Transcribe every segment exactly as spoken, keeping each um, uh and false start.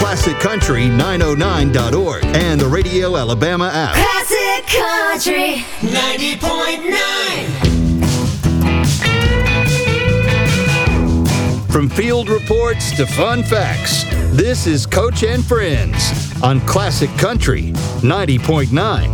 classic country nine oh nine dot org and the Radio Alabama app. Classic Country ninety point nine. From field reports to fun facts, this is Coach and Friends on Classic Country ninety point nine.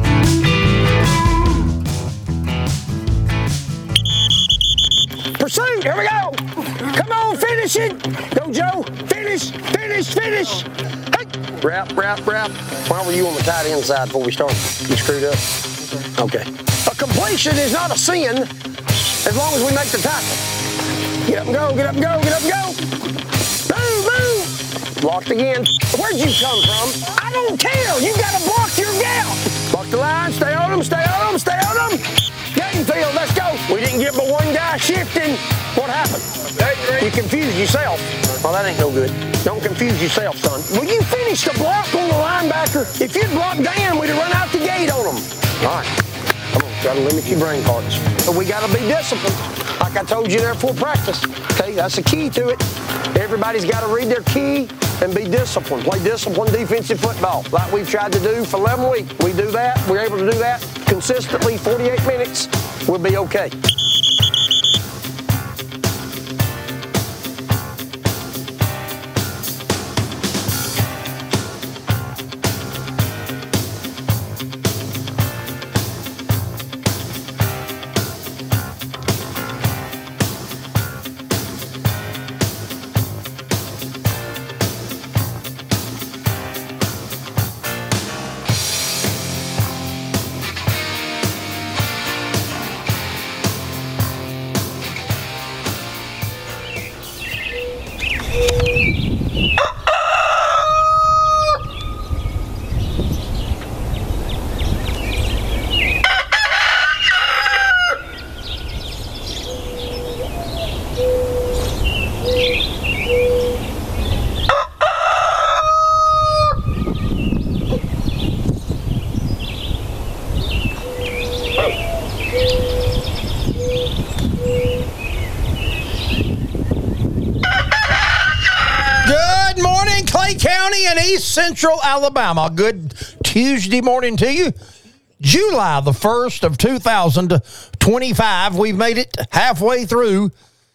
Pursuit, here we go. Come on, finish it. Go, Joe. Finish, finish, finish. Hey. Wrap, wrap, wrap. Why were you on the tight end side before we started? You screwed up? Okay. A completion is not a sin as long as we make the tackle. Get up and go, get up and go, get up and go. Move, move. Blocked again. Where'd you come from? I don't care. You got to block your gap. Block the line. Stay on them, stay on them, stay on them. Game field, let's go. We didn't get but one guy shifting. What happened? You confused yourself. Well, that ain't no good. Don't confuse yourself, son. Will you finish the block on the linebacker? If you'd blocked Dan, we'd have run out the gate on him. All right. Come on, got to limit your brain parts. But we got to be disciplined. Like I told you there for practice. Okay, that's the key to it. Everybody's got to read their key and be disciplined. Play disciplined defensive football like we've tried to do for eleven weeks. We do that. We're able to do that consistently forty-eight minutes. We'll be okay. Central Alabama. Good Tuesday morning to you. July the first of two thousand twenty-five. We've made it halfway through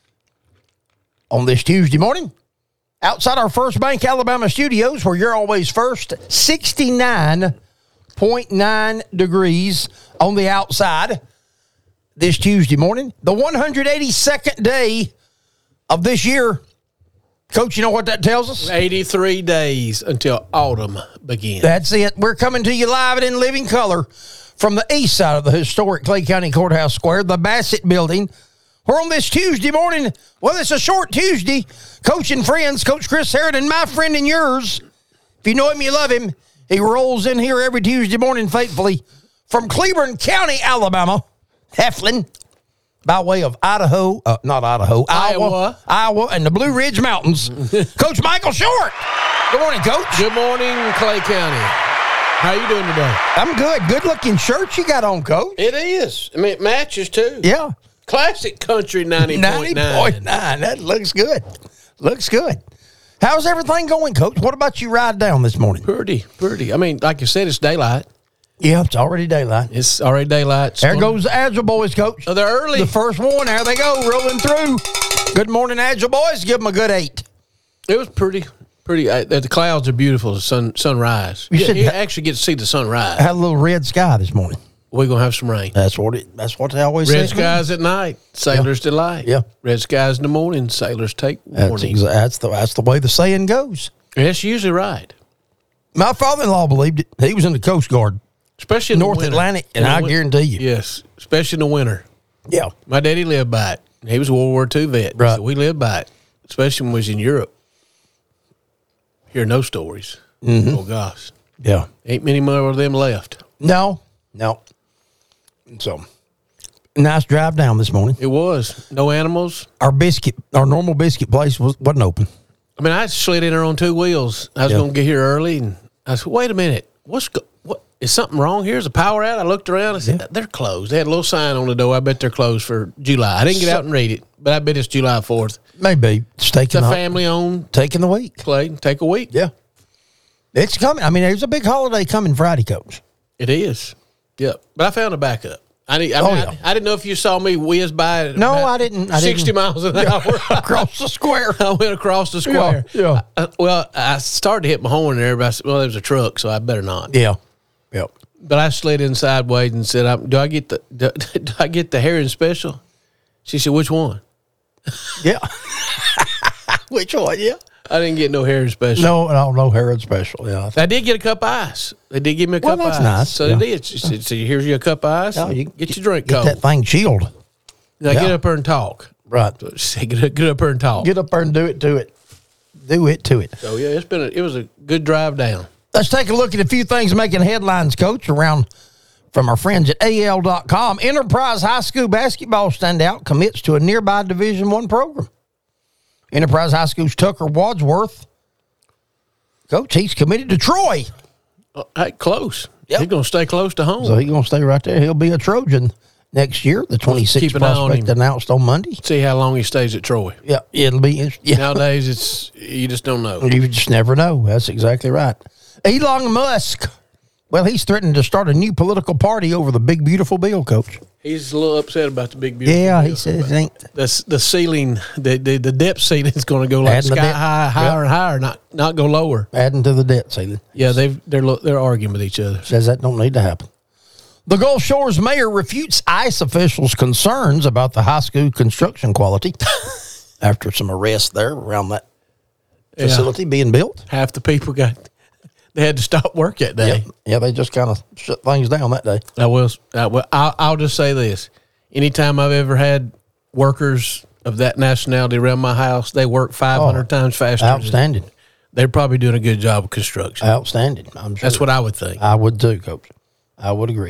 on this Tuesday morning. Outside our First Bank Alabama studios, where you're always first, sixty-nine point nine degrees on the outside this Tuesday morning. The one hundred eighty-second day of this year. Coach, you know what that tells us? eighty-three days until autumn begins. That's it. We're coming to you live and in living color from the east side of the historic Clay County Courthouse Square, the Bassett Building. We're on this Tuesday morning. Well, it's a short Tuesday. Coach and Friends, Coach Chris Harrington, my friend and yours. If you know him, you love him. He rolls in here every Tuesday morning faithfully from Cleburne County, Alabama, Heflin, by way of Idaho, uh, not Idaho, Iowa, Iowa, Iowa, and the Blue Ridge Mountains. Coach Michael Short. Good morning, Coach. Good morning, Clay County. How you doing today? I'm good. Good-looking shirt you got on, Coach. It is. I mean, it matches, too. Yeah. Classic Country ninety point nine. ninety point nine. That looks good. Looks good. How's everything going, Coach? What about you ride down this morning? Pretty, pretty. I mean, like you said, it's daylight. Yeah, it's already daylight. It's already daylight. There goes the Agile boys, Coach. Oh, they're early. The first one. There they go, rolling through. Good morning, Agile boys. Give them a good eight. It was pretty, pretty. Uh, the clouds are beautiful. The sun, sunrise. You, you, should you ha- actually get to see the sunrise. I had a little red sky this morning. We're gonna have some rain. That's what it. That's what they always say. Red skies at night, sailors' yeah. delight. Yeah. Red skies in the morning, sailors take warning. That's, exa- that's the that's the way the saying goes. That's usually right. My father-in-law believed it. He was in the Coast Guard. Especially in North the winter. Atlantic, and I guarantee you. Yes, especially in the winter. Yeah. My daddy lived by it. He was a World War Two vet. Right. So we lived by it, especially when we was in Europe. Hear no stories. Mm-hmm. Oh, gosh. Yeah. Ain't many more of them left. No. No. So, nice drive down this morning. It was. No animals. Our biscuit, our normal biscuit place was, wasn't open. I mean, I slid in there on two wheels. I was Yeah. going to get here early, and I said, wait a minute. What's go- what? Is something wrong here? Is the power out? I looked around. I said, Yeah. they're closed. They had a little sign on the door. I bet they're closed for July. I didn't get So- out and read it, but I bet it's July fourth. Maybe. It's taking It's a the, family-owned taking the week. play. Take a week. Yeah. It's coming. I mean, there's a big holiday coming Friday, Coach. It is. Yep. But I found a backup. I, need, I, Oh, mean, yeah. I, I didn't know if you saw me whiz by. No, about I didn't. I sixty didn't. miles an hour Across the square. I went across the square. Yeah, yeah. I- well, I started to hit my horn, and everybody said, "Well, there was a truck, so I better not." Yeah. Yep. But I slid in sideways and said, I, "Do I get the do, do I get the herring special?" She said, "Which one?" Yeah. Which one? Yeah. I didn't get no herring special. No, no, no Herod special. Yeah. I did get a cup of ice. They did give me a Well, cup that's of ice. nice. So Yeah. they did. She said, "So here's your cup of ice. No, you get your drink Get cold. that thing chilled. Now yeah. get up there and talk." Right. So she said, "Get up, get up there and talk." Get up there and do it to it. Do it to it. So yeah, it's been a, it was a good drive down. Let's take a look at a few things making headlines, Coach, around from our friends at A L dot com. Enterprise High School basketball standout commits to a nearby Division One program. Enterprise High School's Tucker Wadsworth, Coach, he's committed to Troy. Uh, hey, close. Yep. He's going to stay close to home. So he's going to stay right there. He'll be a Trojan next year, the twenty-sixth keep an eye on prospect him. announced on Monday. See how long he stays at Troy. Yeah, it'll be. Yeah. Nowadays, it's you just don't know. You just never know. That's exactly right. Elon Musk. Well, he's threatening to start a new political party over the big, beautiful bill, Coach. He's a little upset about the big beautiful. Yeah, bill. he says it ain't. the the ceiling, the the, the depth ceiling is going to go like Adding the sky depth. high, higher Yep. and higher, not not go lower. Adding to the debt ceiling. Yeah, they've they're lo- they're arguing with each other. Says that don't need to happen. The Gulf Shores mayor refutes ICE officials' concerns about the high school construction quality after some arrests there around that Yeah. facility being built. Half the people got they had to stop work that day. Yep. Yeah, they just kind of shut things down that day. I will. I will I'll, I'll just say this: anytime I've ever had workers of that nationality around my house, they work five hundred Oh, times faster. Outstanding. They're probably doing a good job of construction. Outstanding. I'm sure. That's what I would think. I would too, Coach. I would agree.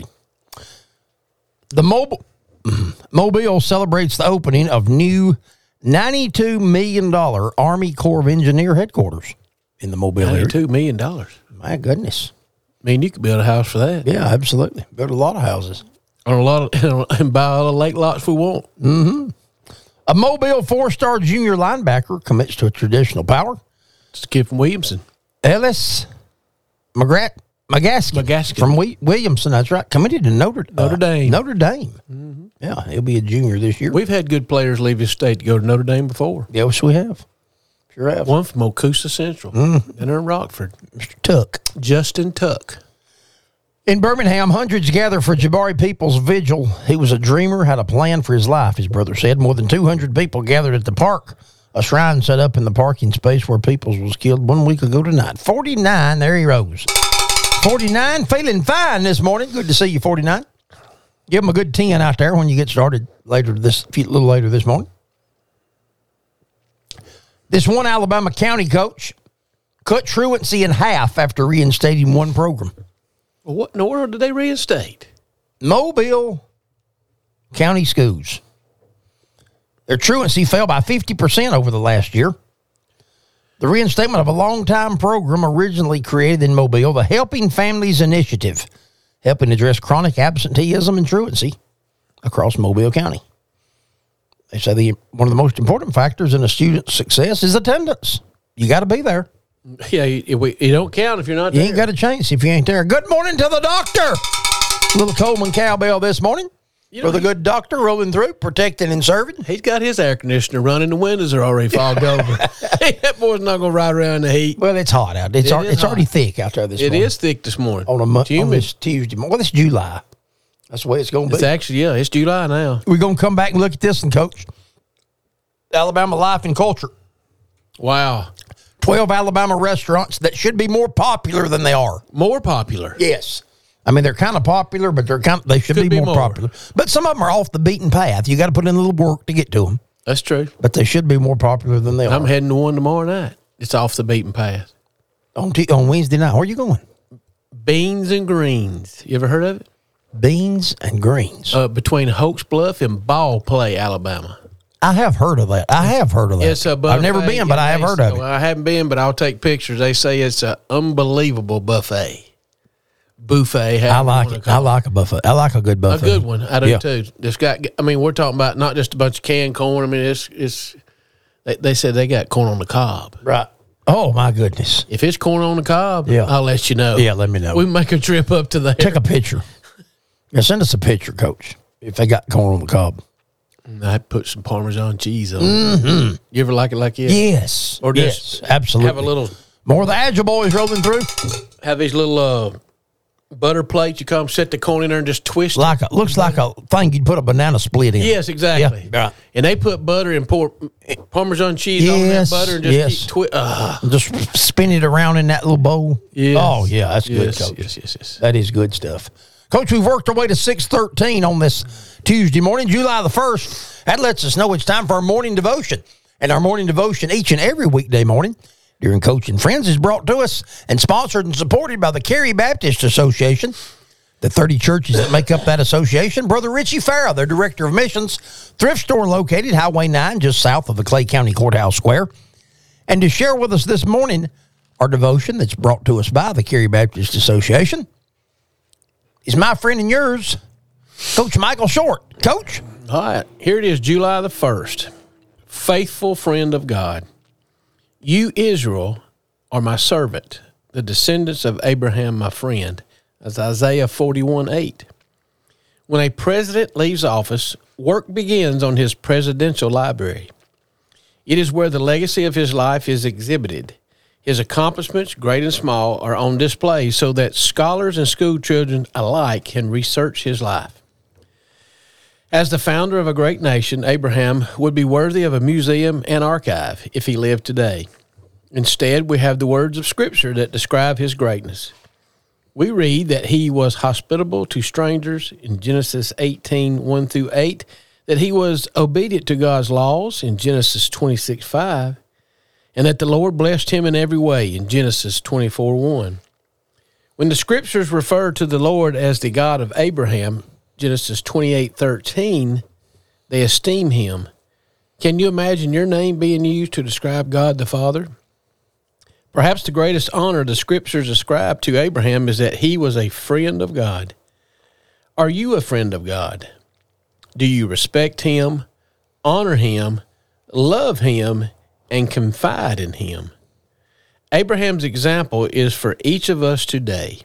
The Mobile Mobile celebrates the opening of new ninety-two million dollars Army Corps of Engineer headquarters in the Mobile area. Ninety-two million dollars. My goodness. I mean, you could build a house for that. Yeah, absolutely. Built a lot of houses. On a lot of and buy all the lake lots we want. A Mobile four-star junior linebacker commits to a traditional power. Skip from Williamson. Ellis McGrath McGaskin, McGaskin. from Wi- Williamson. That's right. Committed to Notre Notre uh, Dame. Notre Dame. Yeah, he'll be a junior this year. We've had good players leave his state to go to Notre Dame before. yes, we have. Sure have. One from Ocusa Central, mm. and in Rockford. Mister Tuck. Justin Tuck. In Birmingham, hundreds gather for Jabari Peoples' vigil. He was a dreamer, had a plan for his life, his brother said. More than two hundred people gathered at the park, a shrine set up in the parking space where Peoples was killed one week ago tonight. forty-nine, there he rose. forty-nine, feeling fine this morning. Good to see you, forty-nine. Give him a good ten out there when you get started later this, a little later this morning. This one Alabama county coach cut truancy in half after reinstating one program. Well, what in the world did they reinstate? Mobile County Schools. Their truancy fell by fifty percent over the last year. The reinstatement of a long-time program originally created in Mobile, the Helping Families Initiative, helping address chronic absenteeism and truancy across Mobile County. They say the one of the most important factors in a student's success is attendance. You got to be there. Yeah, you, you, you don't count if you're not You there. ain't got a chance if you ain't there. Good morning to the doctor. Little Coleman cowbell this morning. You know, For the good doctor rolling through, protecting and serving. He's got his air conditioner running. The windows are already fogged over. That boy's not going to ride around in the heat. Well, it's hot out. It's It al- is it's already hot. thick out there this It morning. is thick this morning. on a mo- It's on humid. this Tuesday morning. Well, it's July. That's the way it's going to It's be. actually, yeah, it's July now. We're going to come back and look at this one, Coach. Alabama life and culture. Wow. twelve Alabama restaurants that should be more popular than they are. More popular. Yes. I mean, they're kind of popular, but they're kind of, they should Could be, be more, more. popular. But some of them are off the beaten path. You got to put in a little work to get to them. That's true. But they should be more popular than they I'm are. heading to one tomorrow night. It's off the beaten path. On, t- on Wednesday night. Where are you going? Beans and Greens. You ever heard of it? Beans and greens. Uh, between Hoax Bluff and Ball Play, Alabama. I have heard of that. I have heard of that. It's a buffet. I've never been, but I have They heard say- of it. Well, I haven't been, but I'll take pictures. They say it's an unbelievable buffet. Buffet. I like it. I like a buffet. I like a good A buffet. good one. I do Yeah. too. It's got. I mean, we're talking about not just a bunch of canned corn. I mean, it's it's. They, they said they got corn on the cob. Right. Oh, my goodness. If it's corn on the cob, Yeah. I'll let you know. Yeah, let me know. We make a trip up to there. Take a picture. Yeah, send us a picture, Coach, if they got corn on the cob. I put some Parmesan cheese on Mm-hmm. it. You ever like it like that? Yes. Or just yes, absolutely. have a little, More of the Agile boys rolling through. have these little uh, butter plates. You come set the corn in there and just twist Like a, looks like a thing you'd put a banana split in. it. Yes, exactly. Yeah, right. And they put butter and pour Parmesan cheese on that Yes, butter and just yes. keep twi- uh, Just spin it around in that little bowl. yes. Oh, yeah, that's good, yes, Coach. Yes, yes, yes. That is good stuff. Coach, we've worked our way to six thirteen on this Tuesday morning, July the first. That lets us know it's time for our morning devotion. And our morning devotion each and every weekday morning during Coach and Friends is brought to us and sponsored and supported by the Cary Baptist Association. The thirty churches that make up that association. Brother Richie Farrell, their Director of Missions, thrift store located Highway nine, just south of the Clay County Courthouse Square. And to share with us this morning our devotion that's brought to us by the Cary Baptist Association is my friend and yours, Coach Michael Short. Coach? All right, here it is, July the first. Faithful friend of God. You, Israel, are my servant, the descendants of Abraham, my friend. That's Isaiah forty-one eight. When a president leaves office, work begins on his presidential library. It is where the legacy of his life is exhibited. His accomplishments, great and small, are on display so that scholars and school children alike can research his life. As the founder of a great nation, Abraham would be worthy of a museum and archive if he lived today. Instead, we have the words of Scripture that describe his greatness. We read that he was hospitable to strangers in Genesis eighteen, one through eight, that he was obedient to God's laws in Genesis twenty-six, five, and that the Lord blessed him in every way in Genesis twenty-four, one. When the Scriptures refer to the Lord as the God of Abraham, Genesis twenty-eight, thirteen, they esteem him. Can you imagine your name being used to describe God the Father? Perhaps the greatest honor the Scriptures ascribe to Abraham is that he was a friend of God. Are you a friend of God? Do you respect him, honor him, love him, and confide in him? Abraham's example is for each of us today.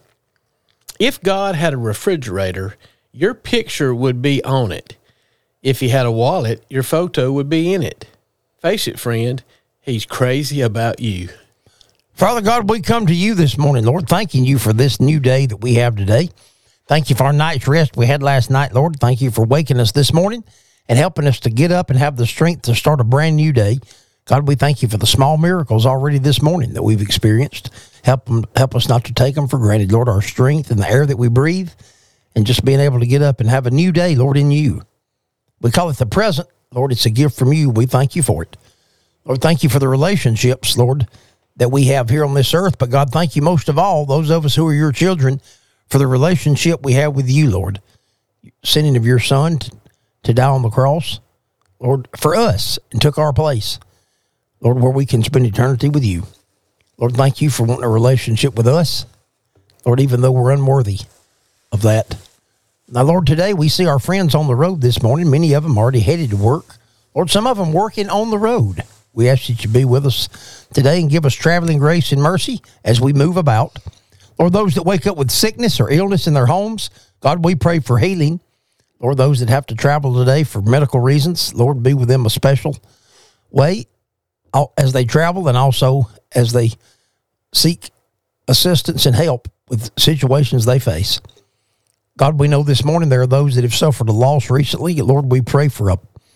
If God had a refrigerator, your picture would be on it. If he had a wallet, your photo would be in it. Face it, friend, he's crazy about you. Father God, we come to you this morning, Lord, thanking you for this new day that we have today. Thank you for our night's rest we had last night, Lord. Thank you for waking us this morning and helping us to get up and have the strength to start a brand new day. God, we thank you for the small miracles already this morning that we've experienced. Help them, help us not to take them for granted, Lord, our strength and the air that we breathe and just being able to get up and have a new day, Lord, in you. We call it the present. Lord, it's a gift from you. We thank you for it. Lord, thank you for the relationships, Lord, that we have here on this earth. But God, thank you most of all, those of us who are your children, for the relationship we have with you, Lord. Sending of your son to, to die on the cross, Lord, for us and took our place. Lord, where we can spend eternity with you. Lord, thank you for wanting a relationship with us. Lord, even though we're unworthy of that. Now, Lord, today we see our friends on the road this morning. Many of them already headed to work. Lord, some of them working on the road. We ask that you be with us today and give us traveling grace and mercy as we move about. Lord, those that wake up with sickness or illness in their homes, God, we pray for healing. Lord, those that have to travel today for medical reasons, Lord, be with them a special way as they travel and also as they seek assistance and help with situations they face. God, we know this morning there are those that have suffered a loss recently. Lord, we pray for a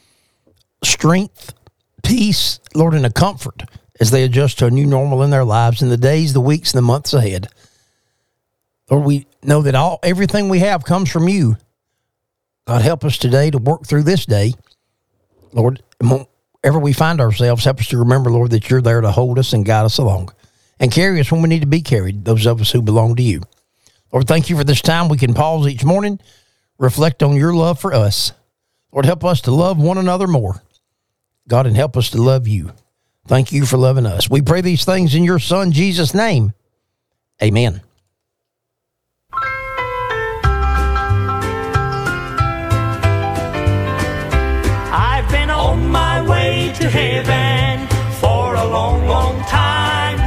strength, peace, Lord, and a comfort as they adjust to a new normal in their lives in the days, the weeks, and the months ahead. Lord, we know that all everything we have comes from you. God, help us today to work through this day. Lord, wherever we find ourselves, help us to remember, Lord, that you're there to hold us and guide us along and carry us when we need to be carried, those of us who belong to you. Lord, thank you for this time we can pause each morning, reflect on your love for us. Lord, help us to love one another more. God, and help us to love you. Thank you for loving us. We pray these things in your Son, Jesus' name. Amen. I've been on my way to heaven for a long, long time.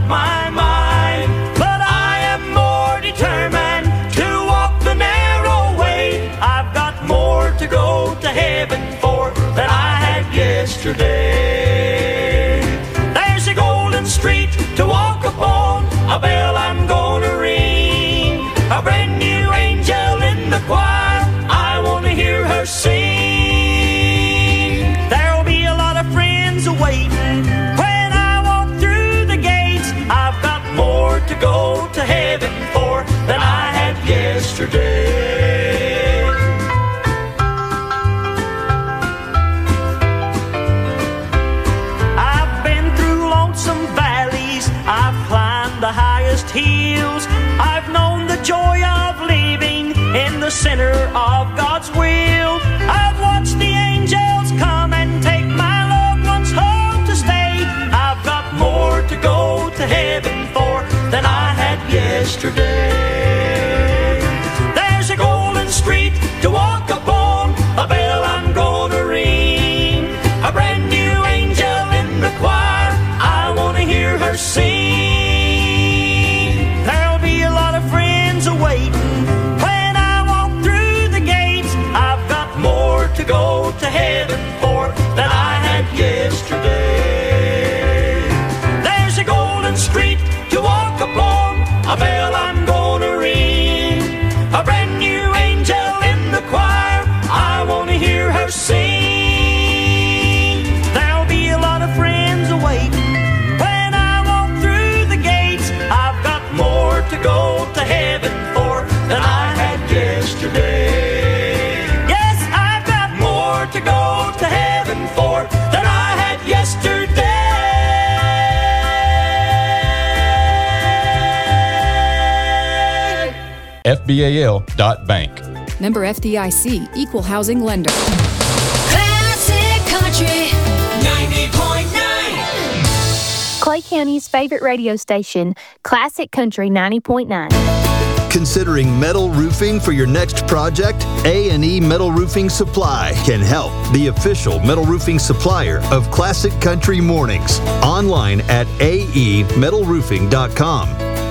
my mind. But I am more determined to walk the narrow way. I've got more to go to heaven for than I had yesterday. There's a golden street to walk upon, a bell I'm gonna ring, a brand new angel in the choir, I wanna hear her sing. There'll be a lot of friends waiting when I walk through the gates. I've got more to go to heaven for than I had yesterday. I've been through lonesome valleys, I've climbed the highest hills, I've known the joy of living in the center of God's will. I've watched the angels come and take my loved ones home to stay. I've got more to go to heaven for than I had yesterday. There's a golden street to walk upon, a bell I'm gonna ring, a brand new angel in the choir, I wanna hear her sing. There'll be a lot of friends waiting when I walk through the gates. I've got more to go to heaven for than I had yesterday. There's a golden street to walk upon, a bell I'm gonna ring, a brand new angel in the choir, I wanna hear her sing. There'll be a lot of friends waiting when I walk through the gates. I've got more to go to heaven for than I had yesterday. Yes, I've got more to go to heaven for than I had yesterday. F B A L dot bank. Member F D I C, Equal Housing Lender. Classic Country ninety point nine. Clay County's favorite radio station, Classic Country ninety point nine. Considering metal roofing for your next project? A and E Metal Roofing Supply can help. The official metal roofing supplier of Classic Country Mornings. Online at A E metal roofing dot com.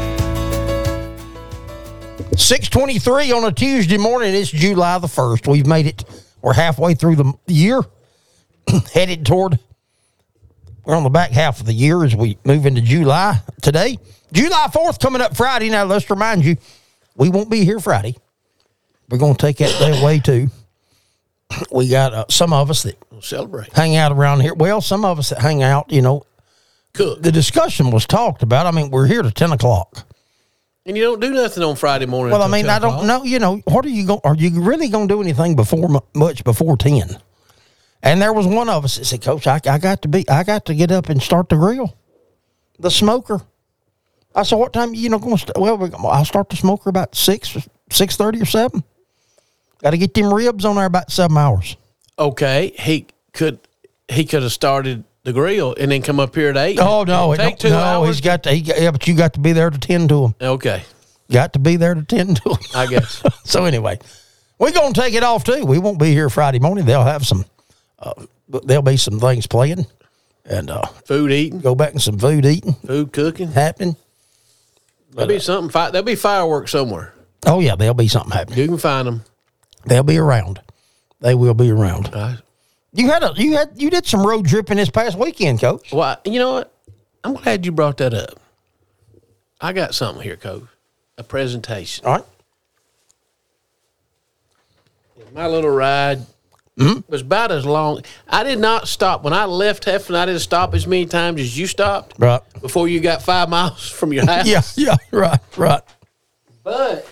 six twenty-three on a Tuesday morning. It's July the first. We've made it. We're halfway through the year, headed toward, we're on the back half of the year as we move into July today. July fourth coming up Friday. Now, let's remind you, we won't be here Friday. We're going to take that day away, too. We got uh, some of us that We'll celebrate. hang out around here. Well, some of us that hang out, you know, Cook. the discussion was talked about. I mean, we're here to ten o'clock. And you don't do nothing on Friday morning. Well, I until mean, ten I don't o'clock. know. You know, what are you going? Are you really going to do anything before mu- much before ten? And there was one of us that said, "Coach, I, I got to be, I got to get up and start the grill, the smoker." I said, "What time? You know, going? St- well, we're, I'll start the smoker about six, six thirty or seven. Got to get them ribs on there about seven hours." Okay, he could he could have started the grill and then come up here at eight. Oh no, It'd it take don't- two no, hours. he's got to. He, got- yeah, but you got to be there to tend to him. Okay, Got to be there to tend to him. I guess. So anyway, we're gonna take it off too. We won't be here Friday morning. They'll have some. Uh, there'll be some things playing, and uh, Food eating, go back and some food eating food cooking. happening. There'll be something. Fi- there'll be fireworks somewhere. Oh yeah, there'll be something happening. You can find them. They'll be around. They will be around. Uh, You had a you had you did some road tripping this past weekend, Coach. well, you know what? I'm glad you brought that up. I got something here, Coach. A presentation. All right. My little ride Mm-hmm. was about as long. I did not stop. When I left Heflin, I didn't stop as many times as you stopped. Right. Before you got five miles from your house. Yeah, yeah, right, right. But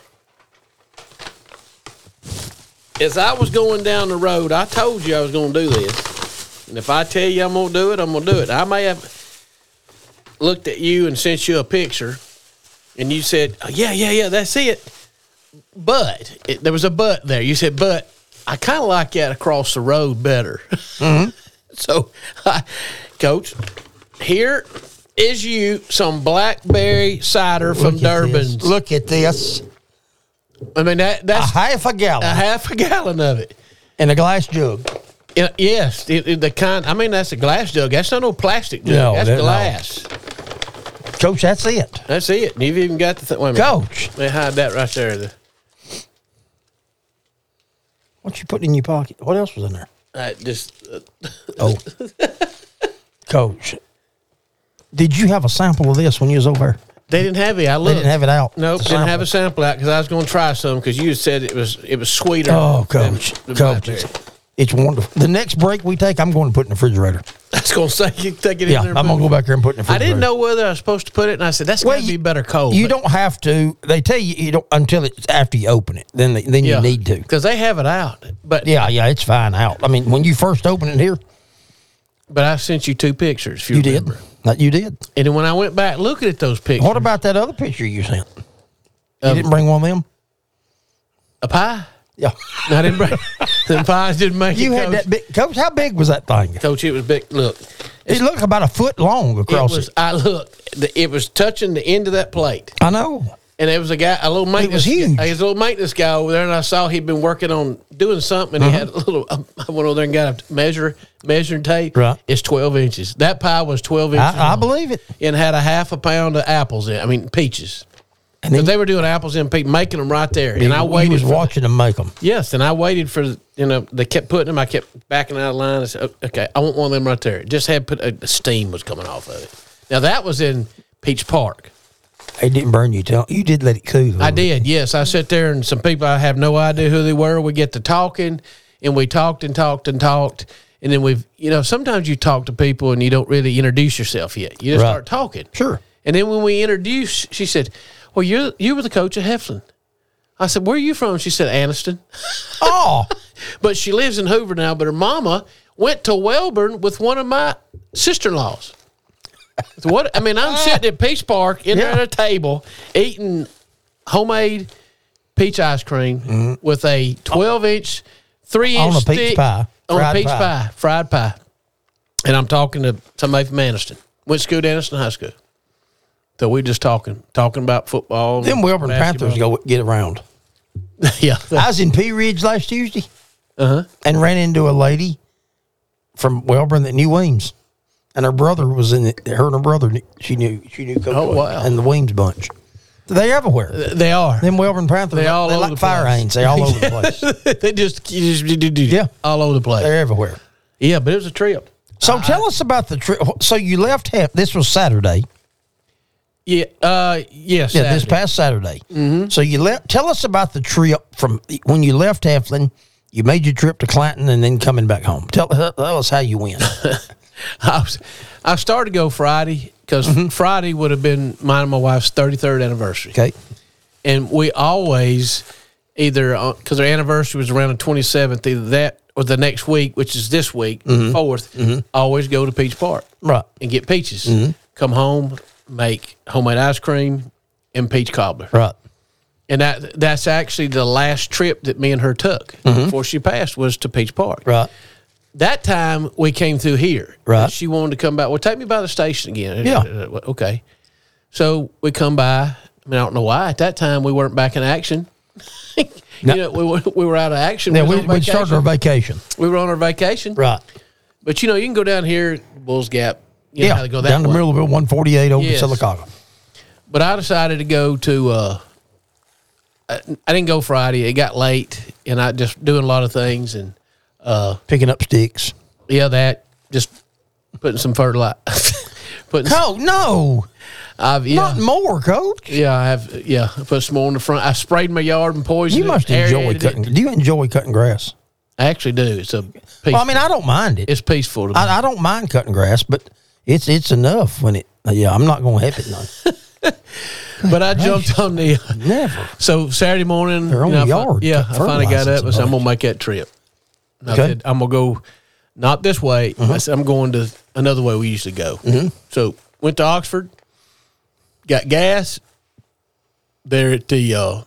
as I was going down the road, I told you I was going to do this. And if I tell you I'm going to do it, I'm going to do it. I may have looked at you and sent you a picture, and you said, oh, yeah, yeah, yeah, that's it. But, it, there was a but there. You said, but I kind of like that across the road better. Mm-hmm. So, I, Coach, here is you some blackberry cider from Look at this. Durbin's. Look at this. I mean, that A that's half a gallon a half a gallon of it. in a glass jug. Yeah, yes, it, it- the kind. I mean, that's a glass jug. That's not no plastic jug. No, that's that- no. glass. Coach, that's it. That's it. And you've even got the th- wait a minute. Coach. They hide that right there. The, What you put in your pocket? What else was in there? I just uh, Oh. Coach, did you have a sample of this when you was over there? they didn't have it. I They looked. didn't have it out. Nope, The didn't have a sample. sample out because I was going to try some because you said it was it was sweeter. Oh, than Coach. the Coach, blackberry. it's, it's wonderful. The next break we take, I'm going to put in the refrigerator. I was going to say you take it Yeah, in there. I'm going to go back there and put it in the I refrigerator. didn't know whether I was supposed to put it, and I said that's Well, got to be you- better cold. You but- don't have to. They tell you you don't until it's after you open it. Then they, then yeah, you need to. because they have it out. But Yeah, yeah, it's fine out. I mean, when you first open it here, but I sent you two pictures. If you, you did. remember. Not you did. And then when I went back looking at those pictures, What about that other picture you sent? You Um, didn't bring one of them? a pie? Yeah. No, I didn't bring. Them pies didn't make You it. had Coach. that big. Coach, how big was that thing? Coach, it was big. Look, It looked about a foot long it across was. it. I look. the- It was touching the end of that plate. I know. And there was a guy, a little maintenance. huge. There was a little maintenance guy over there, and I saw he'd been working on doing something. And he had a little. I went over there and got a measure, measuring tape. Right. It's twelve inches. That pie was twelve inches. I, I long believe it. And had a half a pound of apples in. I mean peaches. And Because then they were doing apples in peach, making them right there. And you, I you waited. was for watching them make them. Yes, and I waited for, you know, they kept putting them. I kept backing out of line. I said, okay, I want one of them right there. It just had put, uh, steam was coming off of it. Now, that was in Peach Park. It didn't burn you. Tell you did let it cool. I did, yes. I sat there, and some people, I have no idea who they were. We get to talking, and we talked and talked and talked. And then we've, you know, sometimes you talk to people and you don't really introduce yourself yet. You just Right. start talking. Sure. And then when we introduced, she said, well, you you were the coach at Heflin. I said, where are you from? She said, Anniston. Oh, But she lives in Hoover now, but her mama went to Wellborn with one of my sister-in-laws. What? I mean, I'm sitting at Peach Park in there Yeah. at a table eating homemade peach ice cream with a twelve-inch, three-inch On a peach stick pie. on a Fried peach pie. pie. fried pie. And I'm talking to somebody from Anniston. Went to school to Anniston High School. So we just talking, talking about football. them and Wilburn Panthers basketball. go get around. Yeah. I was in Pea Ridge last Tuesday Uh-huh. and ran into a lady from Welburn that knew Weems, and her brother was in it. Her and her brother, knew- she knew she knew Coach Oh, Weems wow. and the Weems bunch. They're everywhere. They are. Them Welburn Panthers, They all they're over like the fire place. ants. They all over the place. they just, you just do, do, do, Yeah. all over the place. They're everywhere. Yeah, but it was a trip. So tell us about the trip. So you left. Hef- this was Saturday. Yeah, uh, yes. Yeah, this past Saturday. Mm-hmm. So you left. Tell us about the trip from when you left Heflin. You made your trip to Clanton and then coming back home. Tell, tell us how you went. I, was, I started to go Friday because Friday would have been mine and my wife's thirty-third anniversary. Okay. And we always either, because our anniversary was around the twenty-seventh, either that or the next week, which is this week, fourth, always go to Peach Park. Right. And get peaches. Come home, make homemade ice cream and peach cobbler. Right. And that that's actually the last trip that me and her took before she passed was to Peach Park. Right. That time we came through here. Right. And she wanted to come back. Well, take me by the station again. Yeah. Okay. So we come by. I mean, I don't know why. At that time, we weren't back in action. No. You know, we were, we were out of action. Yeah, was we, on we started our vacation. We were on our vacation. Right. But, you know, you can go down here, Bulls Gap. You know Yeah. how to go that Down to way. Millersville, one forty-eight over Yes. to Sylacauga. But I decided to go to, uh, I, I didn't go Friday. It got late, and I just doing a lot of things. And, uh, Picking up sticks. yeah, that, just putting some fertilizer. putting Oh, no. I've, yeah. Not more, Coach. Yeah, I have. Yeah, I put some more in the front. I sprayed my yard and poisoned You it, must enjoy aerated cutting. it. Do you enjoy cutting grass? I actually do. It's a peaceful. Well, I mean, I don't mind it. it's peaceful to me. I, I don't mind cutting grass, but it's it's enough when it. Yeah, I'm not going to help it none. but I jumped on the. Never. So Saturday morning, They're on you know, the I fin- yard, yeah, cut I finally got fertilizer up and said, and "I'm gonna make that trip." And I Okay. said, "I'm gonna go, not this way." I said, "I'm going to another way we used to go." Mm-hmm. So went to Oxford, got gas there at the uh,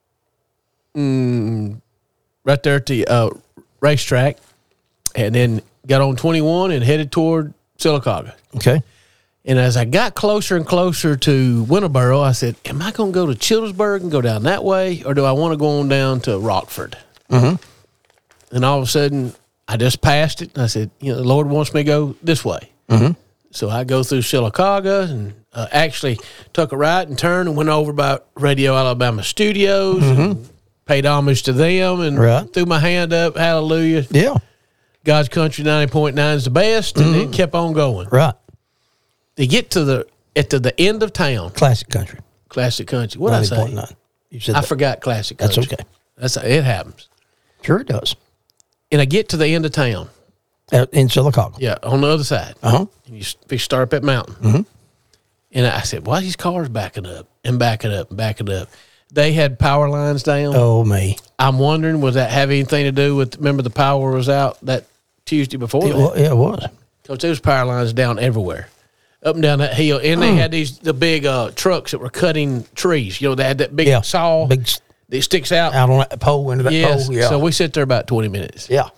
mm, right there at the uh, racetrack, and then got on twenty-one and headed toward Sylacauga. Okay. And as I got closer and closer to Winterboro, I said, am I going to go to Childersburg and go down that way, or do I want to go on down to Rockford? Mm-hmm. And all of a sudden, I just passed it, and I said, you know, the Lord wants me to go this way. Mm-hmm. So I go through Sylacauga and uh, actually took a right and turned and went over by Radio Alabama Studios and paid homage to them and Right. threw my hand up, hallelujah. Yeah. God's Country ninety point nine is the best, and then kept on going. Right. They get to the at to the end of town, Classic country. Classic Country. What I say? ninety point nine. You said I that. forgot Classic That's Country. okay. That's it happens. Sure it does. And I get to the end of town. Uh, in Sylacauga. Yeah, on the other side. Uh-huh. And you s- you start up that mountain. Mhm. And I said, why are these cars backing up and backing up and backing up? They had power lines down. Oh, me. I'm wondering, was that have anything to do with, remember the power was out that Tuesday before It, that? wa- yeah, it was. Because there was power lines down everywhere, up and down that hill. And they had these the big uh, trucks that were cutting trees. You know, they had that big Yeah. saw Big s- that sticks out. out on that pole, into that Yes. pole. Yeah. So we sit there about twenty minutes. yeah.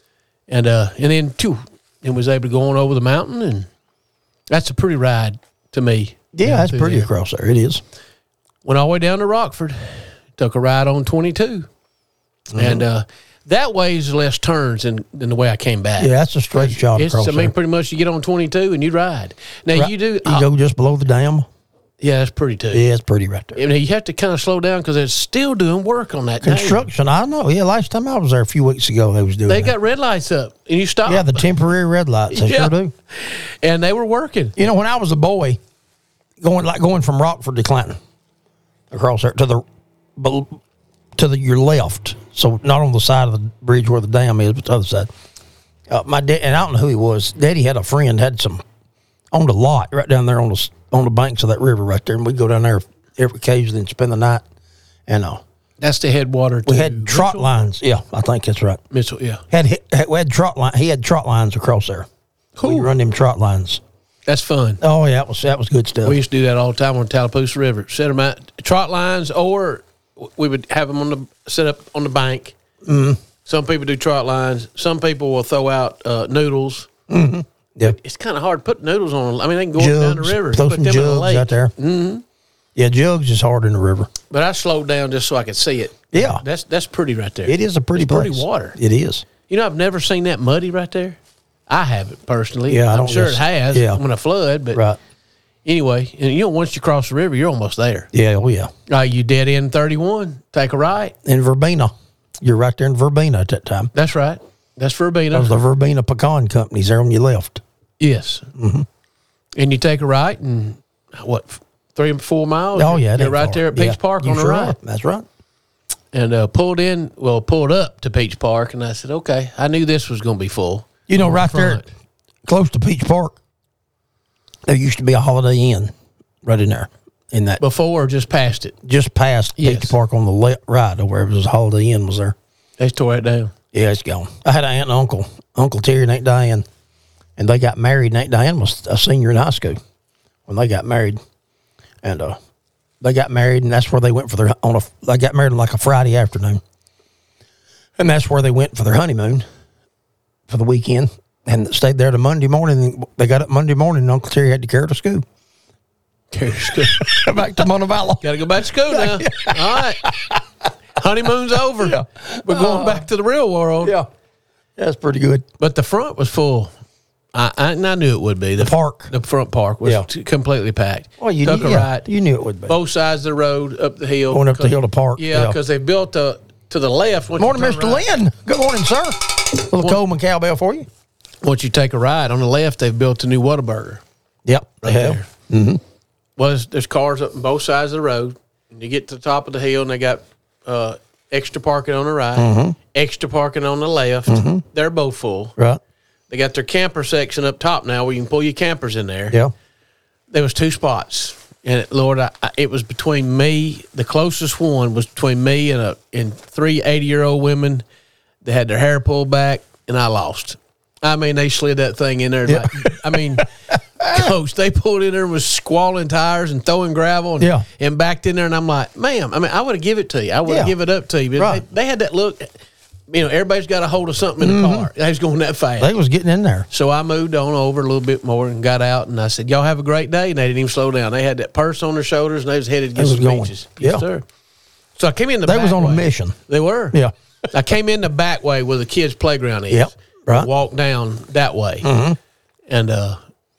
And uh, and then, phew, and was able to go on over the mountain. And that's a pretty ride to me. Yeah, down that's through pretty there. across there. It is. Went all the way down to Rockford. Took a ride on twenty-two. Mm-hmm. And uh, that way is less turns than, than the way I came back. Yeah, that's a straight shot It's, across I mean, there. pretty much you get on twenty-two and you ride. Now, Right. you do. You uh, go just below the dam. yeah, that's pretty too. Yeah, it's pretty right there. I mean, you have to kind of slow down because they're still doing work on that dam. Construction, I know. Yeah, last time I was there a few weeks ago, they was doing They that. got red lights up and you stop. Yeah, the temporary red lights. They Yeah. sure do. And they were working. You know, when I was a boy, going like going from Rockford to Clanton, across there to the bel- to the your left, so not on the side of the bridge where the dam is, but the other side. Uh, my dad, and I don't know who he was. Daddy had a friend had some on the lot right down there on the s- on the banks of that river right there, and we'd go down there every occasionally and spend the night. And uh, That's the headwater. we to had trot Mitchell? lines. Yeah, I think that's right. Mitchell, yeah. Had, had we had trot line. He had trot lines across there. We run them trot lines. That's fun. Oh yeah, that was that was good stuff. We used to do that all the time on Tallapoosa River. Set them out, trot lines, or we would have them on the set up on the bank. Mm-hmm. Some people do trot lines. Some people will throw out uh, noodles. Mm-hmm. Yeah. It's kind of hard to put noodles on. I mean, they can go up down the Jugs, river, throw put some them in the jugs lake. out there. Mm-hmm. Yeah, jugs is hard in the river. But I slowed down just so I could see it. Yeah. that's that's pretty right there. It is a pretty It's place. pretty water. It is. You know, I've never seen that muddy right there. I haven't personally. Yeah, I I'm don't sure guess- it has yeah. when I flood. But Right. anyway, and you know, once you cross the river, you're almost there. Yeah. Oh yeah. Uh, you dead end thirty-one. Take a right. In Verbena, you're right there in Verbena at that time. That's right. That's Verbena. That was the Verbena Pecan Companies there on your left. Yes. Mm-hmm. And you take a right and what, f- three or four miles? Oh yeah, it You're ain't right far. there at Peach Yeah, Park you on the sure right. are. That's right. And uh, pulled in, well, pulled up to Peach Park, and I said, okay, I knew this was going to be full. You know, On the right there, front. close to Peach Park, there used to be a Holiday Inn right in there. In that, Before or just past it? just past Yes. Peach Park on the left, right, or wherever was a Holiday Inn was there. They tore it down. Yeah, it's gone. I had an aunt and uncle, Uncle Terry and Aunt Diane, and they got married. And Aunt Diane was a senior in high school when they got married, and uh, they got married, and that's where they went for their on a. They got married on like a Friday afternoon, and that's where they went for their honeymoon for the weekend, and stayed there to Monday morning. They got up Monday morning, and Uncle Terry had to carry her to school. Carry school. Back to Montevallo. Got to go back to school now. All right. Honeymoon's over. Yeah. We're going back to the real world. Yeah, that's pretty good. But the front was full. I, I, and I knew it would be. The park. The front park was Yeah. t- completely packed. Well, you Took knew, a yeah, right. you knew it would be. Both sides of the road, up the hill. Going up the 'Cause- hill to park, Yeah, yeah. because they built a, to the left. once you Morning, turn Mister right- Lynn. Good morning, sir. Little Coleman cowbell for you. Once you take a right, on the left, they've built a new Whataburger. Yep, Right they have. there. Well, there's, there's cars up on both sides of the road. And you get to the top of the hill, and they got uh, extra parking on the right, Mm-hmm. extra parking on the left. They're both full. Right. They got their camper section up top now where you can pull your campers in there. Yeah. There was two spots. And, it, Lord, I, I, it was between me, the closest one was between me and a and three eighty-year-old women that had their hair pulled back, and I lost. I mean, they slid that thing in there. Like, I mean, Coach, they pulled in there and was squalling tires and throwing gravel and, Yeah. and backed in there. And I'm like, ma'am, I mean, I would have give it to you. I would have Yeah. give it up to you. But Right. they, they had that look. You know, everybody's got a hold of something in the car. They was going that fast. They was getting in there. So I moved on over a little bit more and got out, and I said, y'all have a great day. And they didn't even slow down. They had that purse on their shoulders, and they was headed to They get was some going. beaches. Yeah. Yes, sir. So I came in the They back was on a way. mission. They were. Yeah. I came in the back way where the kids' playground is. Yep, right. Walked down that way. And uh,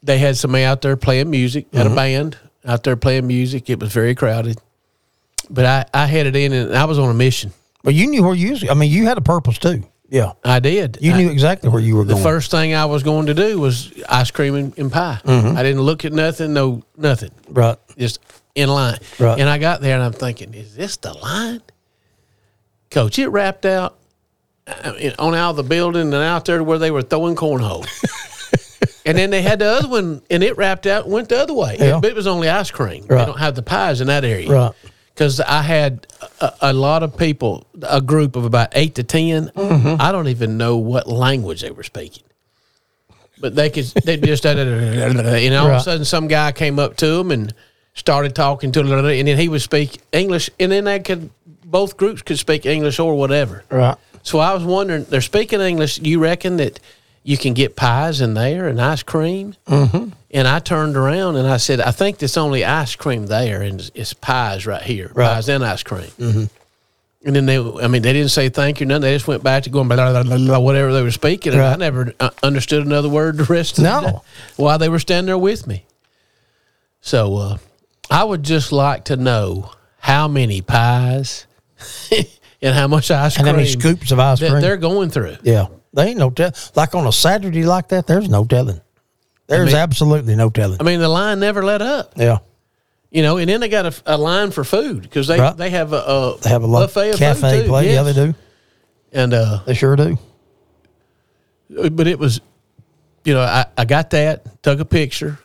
they had somebody out there playing music, had Mm-hmm. a band out there playing music. It was very crowded. But I, I headed in, and I was on a mission. Well, you knew where you was. I mean, you had a purpose too. Yeah. I did. You I, knew exactly where you were the going. first thing I was going to do was ice cream and, and pie. Mm-hmm. I didn't look at nothing, no nothing. Right. Just in line. Right. And I got there, and I'm thinking, is this the line? Coach, it wrapped out uh, on out of the building and out there where they were throwing cornhole. And then they had the other one, and it wrapped out and went the other way. Yeah. But it was only ice cream. Right. They don't have the pies in that area. Right. Because I had a, a lot of people, a group of about eight to ten. Mm-hmm. I don't even know what language they were speaking. But they could, they just, and all of Right. a sudden some guy came up to them and started talking to them, and then he would speak English, and then they could, both groups could speak English or whatever. Right. So I was wondering, they're speaking English. You reckon that you can get pies in there and ice cream? Mm-hmm. And I turned around and I said, I think there's only ice cream there, and it's, it's pies right here, Right. pies and ice cream. Mm-hmm. And then they, I mean, they didn't say thank you, nothing. They just went back to going blah, blah, blah, blah, whatever they were speaking. And Right. I never uh, understood another word the rest of No. the day while they were standing there with me. So uh, I would just like to know how many pies and how much ice And cream how many scoops of ice that cream. they're going through. Yeah. They ain't no tell. Like on a Saturday like that, there's no telling. There's mean- absolutely no telling. I mean, the line never let up. Yeah. You know, and then they got a, a line for food because they, Right. they have a, a They have a lot buffet of of cafe food too. play. Yeah, Yes. they do. And uh, They sure do. but it was, you know, I, I got that, took a picture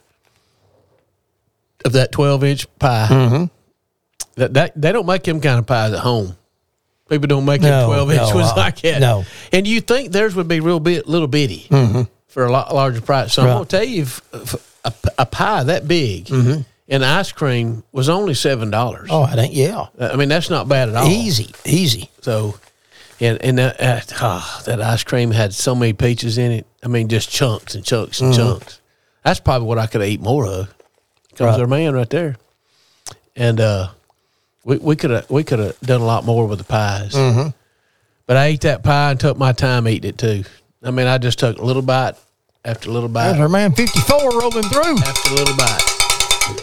of that twelve inch pie. Mm-hmm. That that they don't make them kind of pies at home. People don't make them No, twelve inch no, ones uh, like that. no. And you think theirs would be real bit little bitty Mm-hmm. for a lot larger price. So Right. I'm gonna tell you, if, if a, a pie that big Mm-hmm. and ice cream was only seven dollars. Oh, it ain't. Yeah. I mean, that's not bad at all. Easy. Easy. So, and and that, uh, oh, that ice cream had so many peaches in it. I mean, just chunks and chunks and Mm-hmm. chunks. That's probably what I could eat more of. Comes Right. their man right there, and uh, we we could have we could have done a lot more with the pies. Mm-hmm. But I ate that pie and took my time eating it too. I mean, I just took a little bite after a little There's bite our man fifty-four rolling through. after a little bite.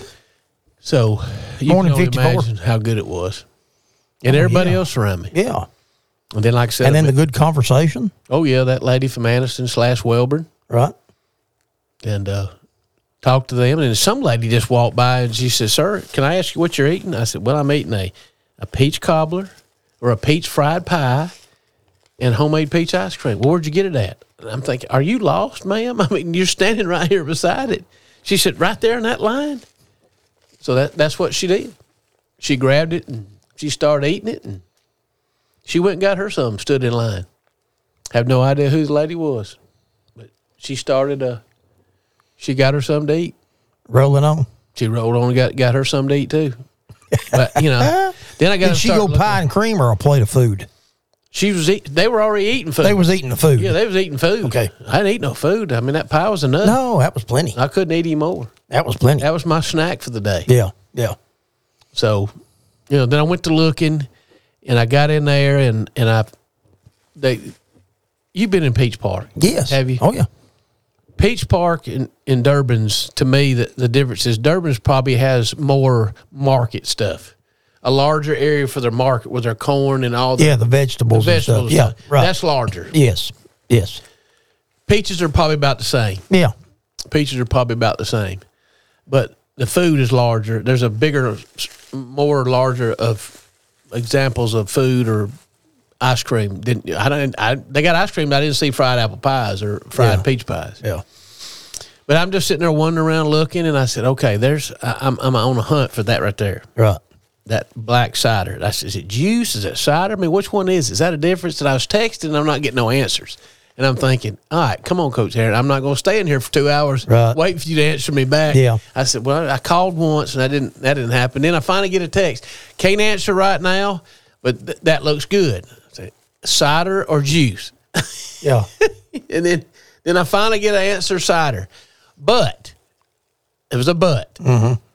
So you Morning can only fifty-four. imagine how good it was, and everybody yeah. else around me. Yeah. And then, like I said, And then the good conversation. oh yeah, that lady from Aniston slash Welborn, Right. and uh, talked to them. And some lady just walked by and she said, "Sir, can I ask you what you're eating?" I said, "Well, I'm eating a, a peach cobbler or a peach fried pie and homemade peach ice cream." "Well, where'd you get it at?" And I'm thinking, "Are you lost, ma'am? I mean, you're standing right here beside it." She said, "Right there in that line." So that that's what she did. She grabbed it and she started eating it, and she went and got her some, stood in line. Have no idea who the lady was, but she started. Uh, she got her something to eat. Rolling on. She rolled on and got got her something to eat too. But you know, then I got. Did to she start go looking- pie and cream or a plate of food? She was. Eat, they were already eating food. They was eating the food. Yeah, they was eating food. Okay. I didn't eat no food. I mean, that pie was enough. No, that was plenty. I couldn't eat any more. That was plenty. That was my snack for the day. Yeah. Yeah. So, you know, then I went to looking, and I got in there, and and I, they, you've been in Peach Park, Yes. Have you? Oh yeah. Peach Park in, in Durban's, to me, the, the difference is Durban's probably has more market stuff, a larger area for their market with their corn and all the Yeah, the vegetables. the and stuff. vegetables. Yeah. stuff. Right. That's larger. yes. Yes. Peaches are probably about the same. Yeah. Peaches are probably about the same, but the food is larger. There's a bigger, more larger of examples of food or ice cream. Didn't I? Don't. I they got ice cream, but I didn't see fried apple pies or fried Yeah. peach pies. Yeah. But I'm just sitting there wandering around looking, and I said, "Okay, there's. I, I'm I'm on a hunt for that right there. Right. That black cider. That's is it juice? Is it cider? I mean, which one is? Is that a difference?" And I was texting, and I'm not getting no answers. And I'm thinking, all right, come on, Coach Aaron. I'm not going to stay in here for two hours Right. waiting for you to answer me back. Yeah. I said, well, I called once, and I didn't. That didn't happen. Then I finally get a text. Can't answer right now, but th- that looks good. I said, cider or juice? Yeah. And then, then I finally get an answer, cider. But, it was a but. Mm-hmm.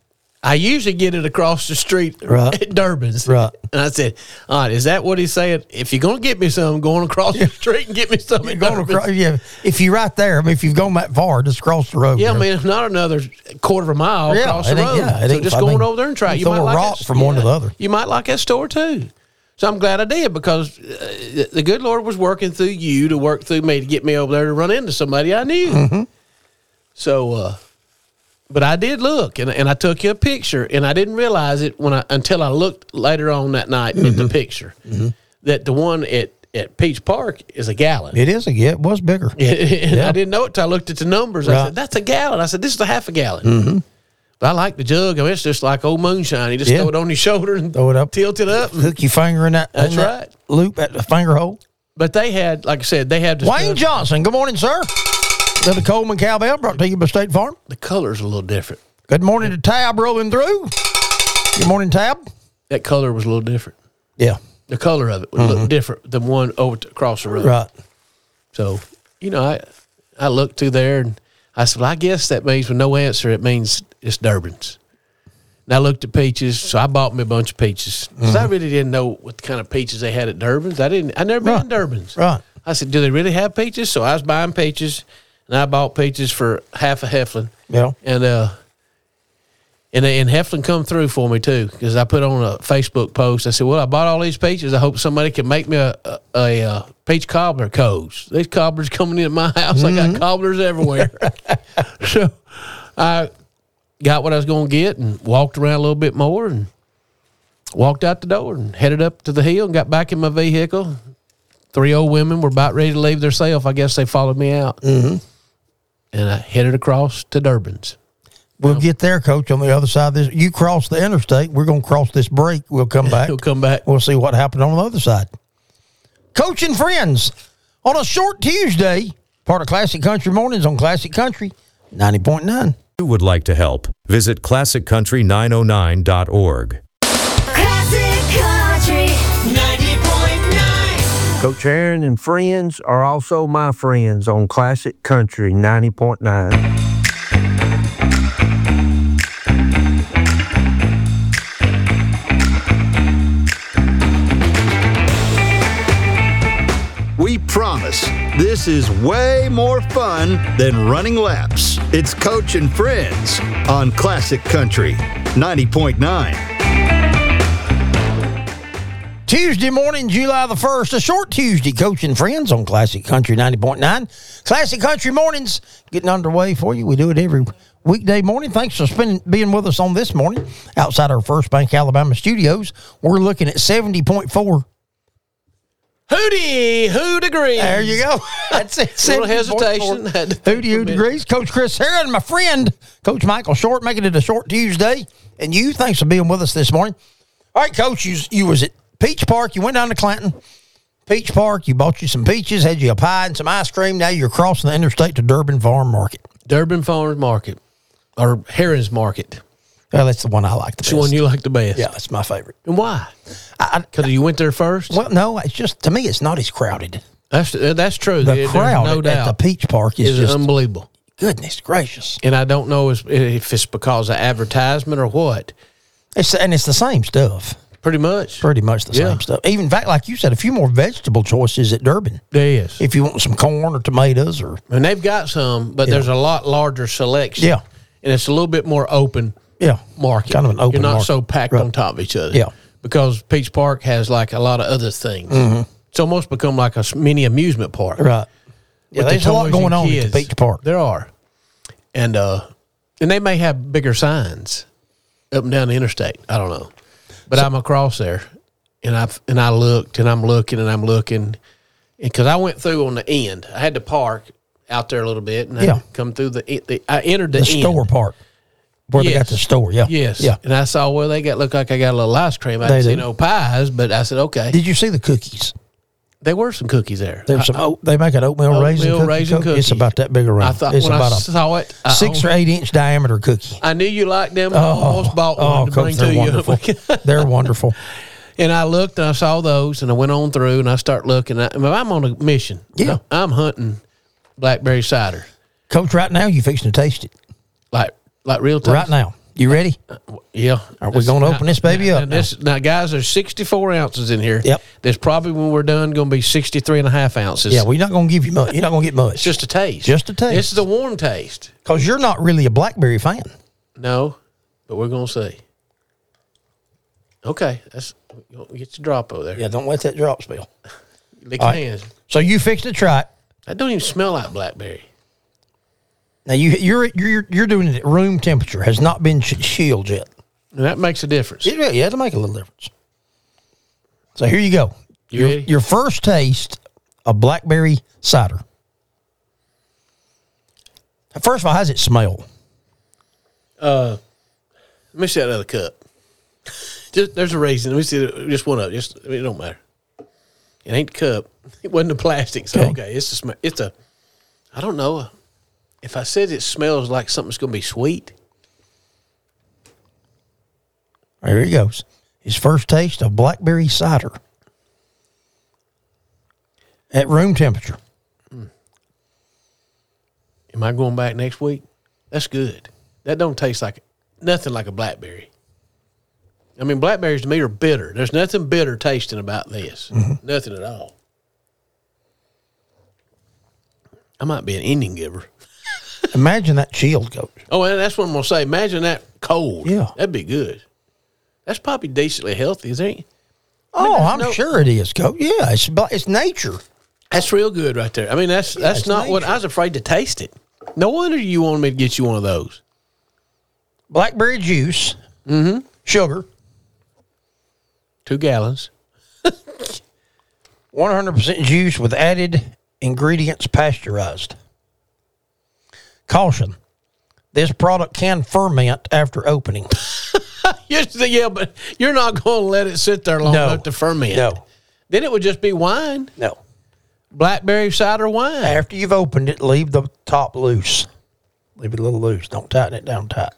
I usually get it across the street Right. at Durbin's. Right. And I said, all right, is that what he's saying? If you're going to get me some, go on across the street and get me some at Going Durbin's. across, yeah, if you're right there, I mean, if you've gone that far, just cross the road. Yeah, you I know. mean, it's not another quarter of a mile Yeah, across it the ain't- road. yeah, it so ain't- just I go on mean, over there and try it. You throw might a like rock it. from one to the other. You might like that store too. So I'm glad I did because uh, the good Lord was working through you to work through me to get me over there to run into somebody I knew. Mm-hmm. So, uh, but I did look and, and I took you a picture and I didn't realize it when I until I looked later on that night Mm-hmm. at the picture that the one at, at Peach Park is a gallon. It is a yeah, it was bigger. and Yeah. I didn't know it till I looked at the numbers. I Right. said, that's a gallon. I said, this is a half a gallon. Mm-hmm. But I like the jug. I mean, it's just like old moonshine. You just Yeah. throw it on your shoulder and Throw it up. tilt it up. Hook your finger in that, That's in that right. loop at the finger hole. But they had, like I said, they had this Wayne gun- Johnson, good morning, sir. The Coleman Cowbell brought to you by State Farm. The color's a little different. Good morning to Tab rolling through. Good morning, Tab. That color was a little different. Yeah, The color of it was a little different than one over to, across the road. right. So, you know, I I looked through there and I said, well, I guess that means with no answer, it means it's Durbin's. And I looked at peaches, so I bought me a bunch of peaches. Because I really didn't know what kind of peaches they had at Durbin's. I didn't. I never been Right. in Durbin's. Right. I said, do they really have peaches? So I was buying peaches, and I bought peaches for half a Heflin. Yeah. And uh, and and Heflin come through for me too, because I put on a Facebook post. I said, well, I bought all these peaches. I hope somebody can make me a a, a, uh peach cobbler codes. These cobblers coming in my house. I got cobblers everywhere. So I got what I was going to get and walked around a little bit more and walked out the door and headed up to the hill and got back in my vehicle. Three old women were about ready to leave their self. I guess they followed me out. Mm-hmm. And I headed across to Durbin's. We'll get there, Coach, on the other side of this. You cross the interstate. We're going to cross this break. We'll come back. We'll come back. We'll see what happened on the other side. Coach and friends, on a short Tuesday, part of Classic Country Mornings on Classic Country ninety point nine. Who would like to help? Visit classic country nine oh nine dot org. Classic Country ninety point nine. Coach Aaron and friends are also my friends on Classic Country ninety point nine. We promise this is way more fun than running laps. It's Coach and Friends on Classic Country ninety point nine. Tuesday morning, July the first, a short Tuesday, Coach and Friends on Classic Country ninety point nine. Classic Country Mornings getting underway for you. We do it every weekday morning. Thanks for spending, being with us on this morning outside our First Bank Alabama studios. We're looking at seventy point four. Hootie, who degrees? There you go. That's it. A little hesitation. Had to think Hootie, for a who minute. degrees. Coach Chris Herron, my friend, Coach Michael Short, making it a short Tuesday. And you, thanks for being with us this morning. All right, Coach, you, you was at Peach Park. You went down to Clanton. Peach Park, you bought you some peaches, had you a pie and some ice cream. Now you're crossing the interstate to Durbin Farm Market. Durbin Farmers Market, or Herons Market. Well, that's the one I like the It's best. the one you like the best. Yeah, that's my favorite. And why? I, Because you went there first? I, well, no, it's just, to me, it's not as crowded. That's uh, that's true. The There- crowd there's no at, doubt. at the Peach Park is is just, unbelievable. goodness gracious. And I don't know if if it's because of advertisement or what. It's And it's the same stuff. Pretty much. Pretty much the Yeah. same stuff. Even, in fact, like you said, a few more vegetable choices at Durbin. There is. If you want some corn or tomatoes or And they've got some, but Yeah. there's a lot larger selection. Yeah. And it's a little bit more open yeah, market. kind of an open You're not market. so packed Right. on top of each other. Yeah. Because Peach Park has like a lot of other things. Mm-hmm. It's almost become like a s- mini amusement park. right. Yeah, with the there's a lot toys going and on at kids. the Peach Park. There are. And uh and they may have bigger signs up and down the interstate. I don't know. But I'm across there and I and I looked and I'm looking and I'm looking because I went through on the end. I had to park out there a little bit and I Yeah. had to come through the, the I entered the, The end. store part where they got Yes. the store. Yeah. Yes. Yeah. And I saw where they got look like I got a little ice cream. I They didn't see do. no pies, but I said, okay. Did you see the cookies? There were some cookies there. There's some. oat, they make an oatmeal, raisin, Oatmeal cookie, raisin cookie. cookie. It's about that big around. I thought it's when about I a saw it, I six or almost- eight inch diameter cookie. I knew you liked them. I almost bought one oh, to Coach, bring they're to wonderful. you. They're wonderful. And I looked and I saw those and I went on through and I start looking. I, I'm on a mission. Yeah. I'm hunting blackberry cider. Coach, right now you fixing to taste it. Like like real taste. Right now, you ready? Yeah. Are we going to open this baby now, up? Now, this, now, guys, there's sixty-four ounces in here. Yep. There's probably, when we're done, going to be sixty-three and a half ounces. Yeah, we're not going to give you much. You're not going to get much. It's just a taste. Just a taste. This is a warm taste. Because you're not really a blackberry fan. No, but we're going to see. Okay. That's get your drop over there. Yeah, don't let that drop spill. Lick All your right. hands. So you fixed to try it. That don't even smell like blackberry. Now you you're you're you're doing it at room temperature. Has not been sh- chilled yet. And that makes a difference. It really, yeah, it'll make a little difference. So here you go. You your, ready? your first taste of blackberry cider. First of all, how's it smell? Uh, let me see that other cup. Just, there's a reason. Let me see the, just one of it. Just I mean, it don't matter. It ain't the cup. It wasn't the plastic. So Okay. okay, it's a sm- it's a. I don't know if I said it smells like something's going to be sweet. There he goes. His first taste of blackberry cider at room temperature. Am I going back next week? That's good. That don't taste like nothing like a blackberry. I mean, blackberries to me are bitter. There's nothing bitter tasting about this. Mm-hmm. Nothing at all. I might be an Indian giver. Imagine that chilled, Coach. Oh, and that's what I'm going to say. Imagine that cold. Yeah. That'd be good. That's probably decently healthy, isn't it? Oh, there's I'm no- sure it is, Coach. Yeah, it's bla- it's nature. That's real good right there. I mean, that's that's it's not what nature. I was afraid to taste it. No wonder you wanted me to get you one of those. Blackberry juice, Mm-hmm. sugar, Two gallons. one hundred percent juice with added ingredients pasteurized. Caution. This product can ferment after opening. Yes, yeah, but you're not going to let it sit there long No. enough to ferment. No. Then it would just be wine. No. Blackberry cider wine. After you've opened it, leave the top loose. Leave it a little loose. Don't tighten it down tight.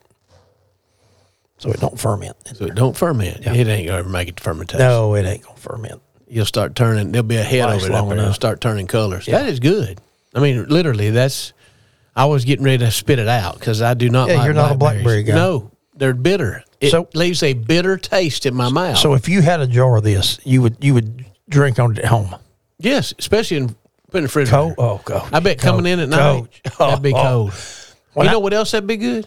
So it don't ferment. So it don't ferment. It ain't going to ever make it to fermentation. No, it ain't going to ferment. You'll start turning, there'll be a head Lasts over it up long there. It'll enough. start turning colors. Yeah. That is good. I mean, literally, that's, I was getting ready to spit it out because I do not Yeah, like you're not a blackberries. blackberry guy. No, they're bitter. It So- leaves a bitter taste in my mouth. So if you had a jar of this, you would you would drink on it at home. yes, especially in put in the refrigerator. Cold? Oh, Coach. I bet coming in at night, Coach. that'd be Oh, oh. cold. When you I- know what else that'd be good?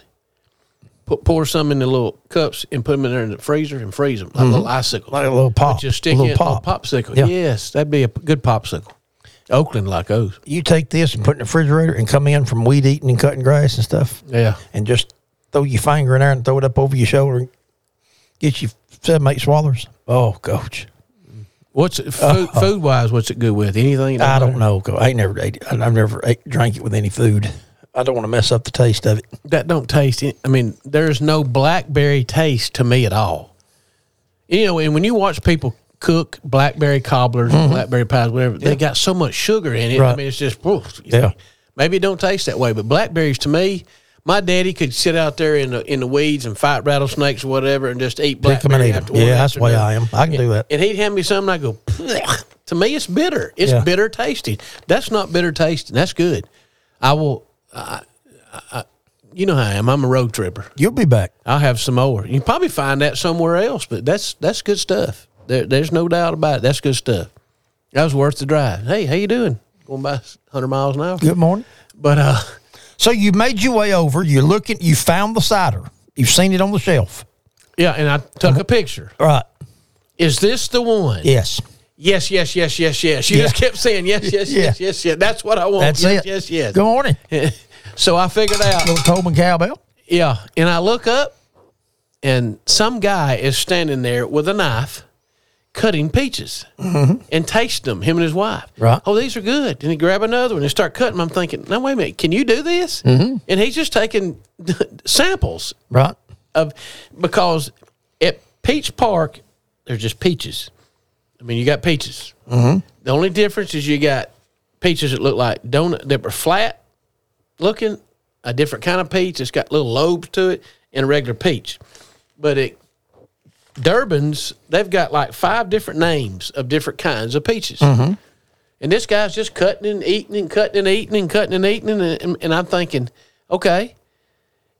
Put, pour some in the little cups and put them in there in the freezer and freeze them like a little icicle. Like a little pop. Just stick a in little a little pop. popsicle. Yeah. Yes, that'd be a good popsicle. Oakland like those. You take this and put it in the refrigerator and come in from weed eating and cutting grass and stuff. Yeah. And just throw your finger in there and throw it up over your shoulder and get you seven, eight swallows. Oh, Coach. What's it, food, food wise? What's it good with? Anything? I don't know, Coach. I ain't never ate it. I've never ate, drank it with any food. I don't want to mess up the taste of it. That don't taste. it- I mean, there's no blackberry taste to me at all. You know, and when you watch people cook blackberry cobblers, blackberry pies, whatever, they got so much sugar in it. I Mm-hmm. Right. mean, it's just oof, you Yeah. think, maybe it don't taste that way. But blackberries to me, my daddy could sit out there in the in the weeds and fight rattlesnakes or whatever, and just eat Pick 'em and blackberry eat 'em. after one Yeah, that's after the way another. I am. I can do that. And he'd hand me something, I go. "Blech." To me, it's bitter. It's Yeah. bitter tasting. That's not bitter tasting. That's good. I will. I, I, you know how I am. I'm a road tripper. You'll be back. I'll have some more. You can probably find that somewhere else, but that's that's good stuff. There, there's no doubt about it. That's good stuff. That was worth the drive. Hey, how you doing? Going by one hundred miles an hour. Good morning. But uh, So you made your way over. You're looking. You found the cider. You've seen it on the shelf. yeah, and I took a picture. All right. Is this the one? Yes. Yes, yes, yes, yes, yes. You Yeah. just kept saying yes, yes, Yeah. yes, yes, yes. That's what I want. That's yes, it. yes, yes. Good morning. So I figured out. Little Coleman cowbell. Yeah, and I look up, and some guy is standing there with a knife, cutting peaches and tasting them. Him and his wife. Right. Oh, these are good. And he grab another one and start cutting them. I'm thinking, no, wait a minute, can you do this? Mm-hmm. And he's just taking samples Right. of because at Peach Park, they're just peaches. I mean, you got peaches. Mm-hmm. The only difference is you got peaches that look like donut that were flat looking, a different kind of peach. It's got little lobes to it, and a regular peach. But it Durbin's, they've got like five different names of different kinds of peaches. Mm-hmm. And this guy's just cutting and eating and cutting and eating and cutting and eating. And, and, and I'm thinking, okay,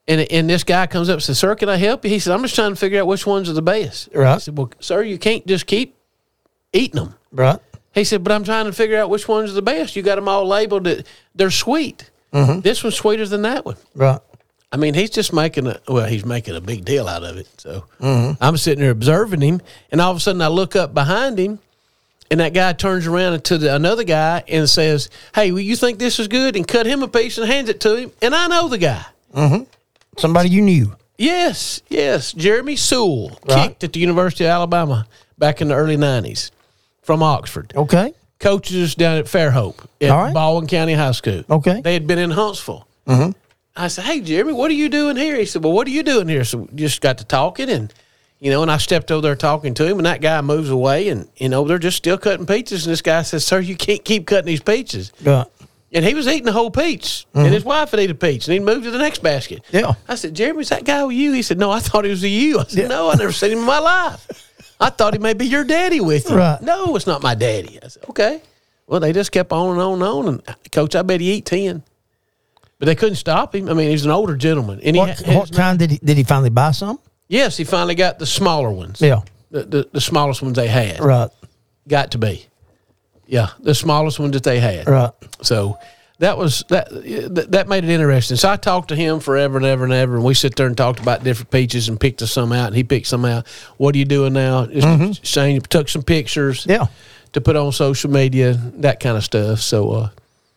And and this guy comes up and says, "Sir, can I help you?" He said, "I'm just trying to figure out which ones are the best." Right. I said, "Well, sir, you can't just keep eating them." Right. He said, "But I'm trying to figure out which ones are the best. You got them all labeled that they're sweet. Mm-hmm. This one's sweeter than that one." Right. I mean, he's just making a well, he's making a big deal out of it. So Mm-hmm. I'm sitting there observing him, and all of a sudden I look up behind him, and that guy turns around to the, another guy and says, "Hey, well, you think this is good?" and cut him a piece and hands it to him. And I know the guy. Mm-hmm. Somebody you knew. Yes, yes. Jeremy Sewell Right. kicked at the University of Alabama back in the early nineties from Oxford. Okay. Coaches down at Fairhope at All right. Baldwin County High School. Okay. They had been in Huntsville. Mm-hmm. I said, "Hey, Jeremy, what are you doing here?" He said, "Well, what are you doing here?" So we just got to talking, and, you know, and I stepped over there talking to him, and that guy moves away, and, you know, they're just still cutting peaches, and this guy says, "Sir, you can't keep cutting these peaches." Right. And he was eating the whole peach, and his wife had eaten a peach, and he moved to the next basket. Yeah. I said, "Jeremy, is that guy with you?" He said, "No, I thought he was with you." I said, Yeah. "No, I never seen him in my life. I thought he may be your daddy with you." Right. "No, it's not my daddy." I said, "Okay." Well, they just kept on and on and on, and Coach, I bet he ate ten. But they couldn't stop him. I mean, he's an older gentleman. And What, he had, what kind did he, did he finally buy some? Yes, he finally got the smaller ones. Yeah. The, the, the smallest ones they had. Right. Got to be. Yeah, the smallest ones that they had. Right. So that was that. That made it interesting. So I talked to him forever and ever and ever, and we sit there and talked about different peaches and picked us some out, and he picked some out. What are you doing now? Just Mm-hmm. saying, took some pictures. Yeah. To put on social media, that kind of stuff. So, uh,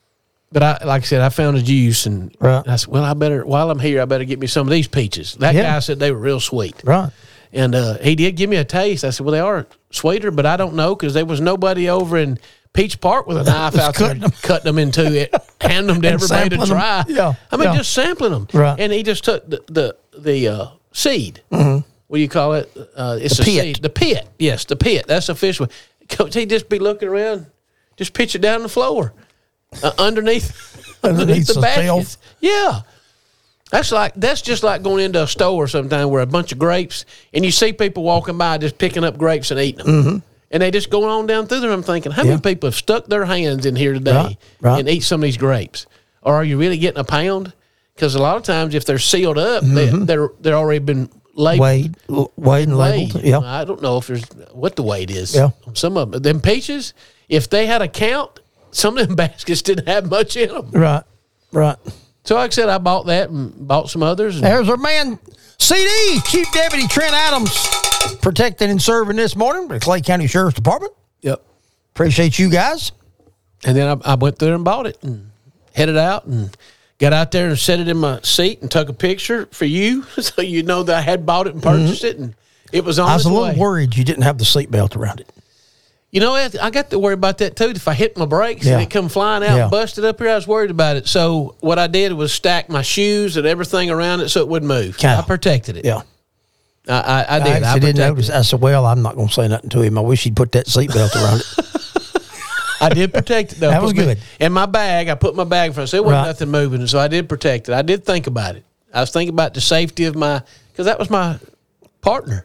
but I, like I said, I found a juice, and Right. I said, "Well, I better while I'm here, I better get me some of these peaches." That Yeah. guy said they were real sweet. Right. And uh, he did give me a taste. I said, "Well, they are sweeter, but I don't know because there was nobody over in Peach Park with a knife out there cutting them. cutting them into it, handing them to And everybody to sampling them. try." Yeah, I mean, yeah. just sampling them. Right. And he just took the the, the uh, seed. Mm-hmm. What do you call it? Uh, it's The a pit. seed. The pit. Yes, the pit. That's the official. Coach, he'd just be looking around, just pitch it down the floor, uh, underneath, underneath the the basket. shelf. Yeah. That's like that's just like going into a store sometime where a bunch of grapes and you see people walking by just picking up grapes and eating them, mm-hmm. and they just going on down through there. I'm thinking, how Yeah. many people have stuck their hands in here today Right, right. and eat some of these grapes? Or are you really getting a pound? Because a lot of times, if they're sealed up, Mm-hmm. they, they're they're already been labeled. Weighed, l- weighed and labeled. Weight. Yeah. I don't know if there's what the weight is. Yeah. On some of them, them peaches, if they had a count, some of them baskets didn't have much in them. Right. Right. So, like I said, I bought that and bought some others. And There's our man, C D, Chief Deputy Trent Adams, protecting and serving this morning for the Clay County Sheriff's Department. Yep. Appreciate you guys. And then I, I went there and bought it and headed out and got out there and set it in my seat and took a picture for you so you know that I had bought it and purchased it and it was on I was its a little way. worried you didn't have the seatbelt around it. You know, I I got to worry about that too. If I hit my brakes Yeah. and it come flying out Yeah. and busted up here, I was worried about it. So what I did was stack my shoes and everything around it so it wouldn't move. Okay. I protected it. Yeah. I, I, I I did. I, actually didn't protected notice. it. I said, well, I'm not going to say nothing to him. I wish he'd put that seatbelt around it. I did protect it though. That was Put me- good. In my bag, I put my bag in front. So there wasn't Right. nothing moving. So I did protect it. I did think about it. I was thinking about the safety of my, because that was my partner,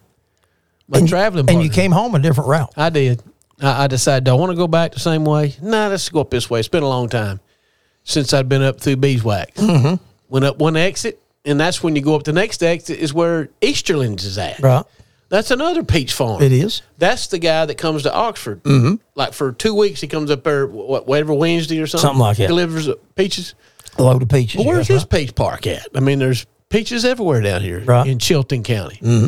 my and, traveling and partner. you came home a different route. I did. I, I decided, do I want to go back the same way? Nah, let's go up this way. It's been a long time since I'd been up through Beeswax. Mm-hmm. Went up one exit, and that's when you go up the next exit is where Easterlings is at. Right. That's another peach farm. It is. That's the guy that comes to Oxford. Mm-hmm. Like for two weeks, he comes up there, what, whatever Wednesday or something. Something like that. Delivers peaches. A load of peaches. Well, where's yes, this peach park at? I mean, there's peaches everywhere down here Right. in Chilton County. Mm-hmm.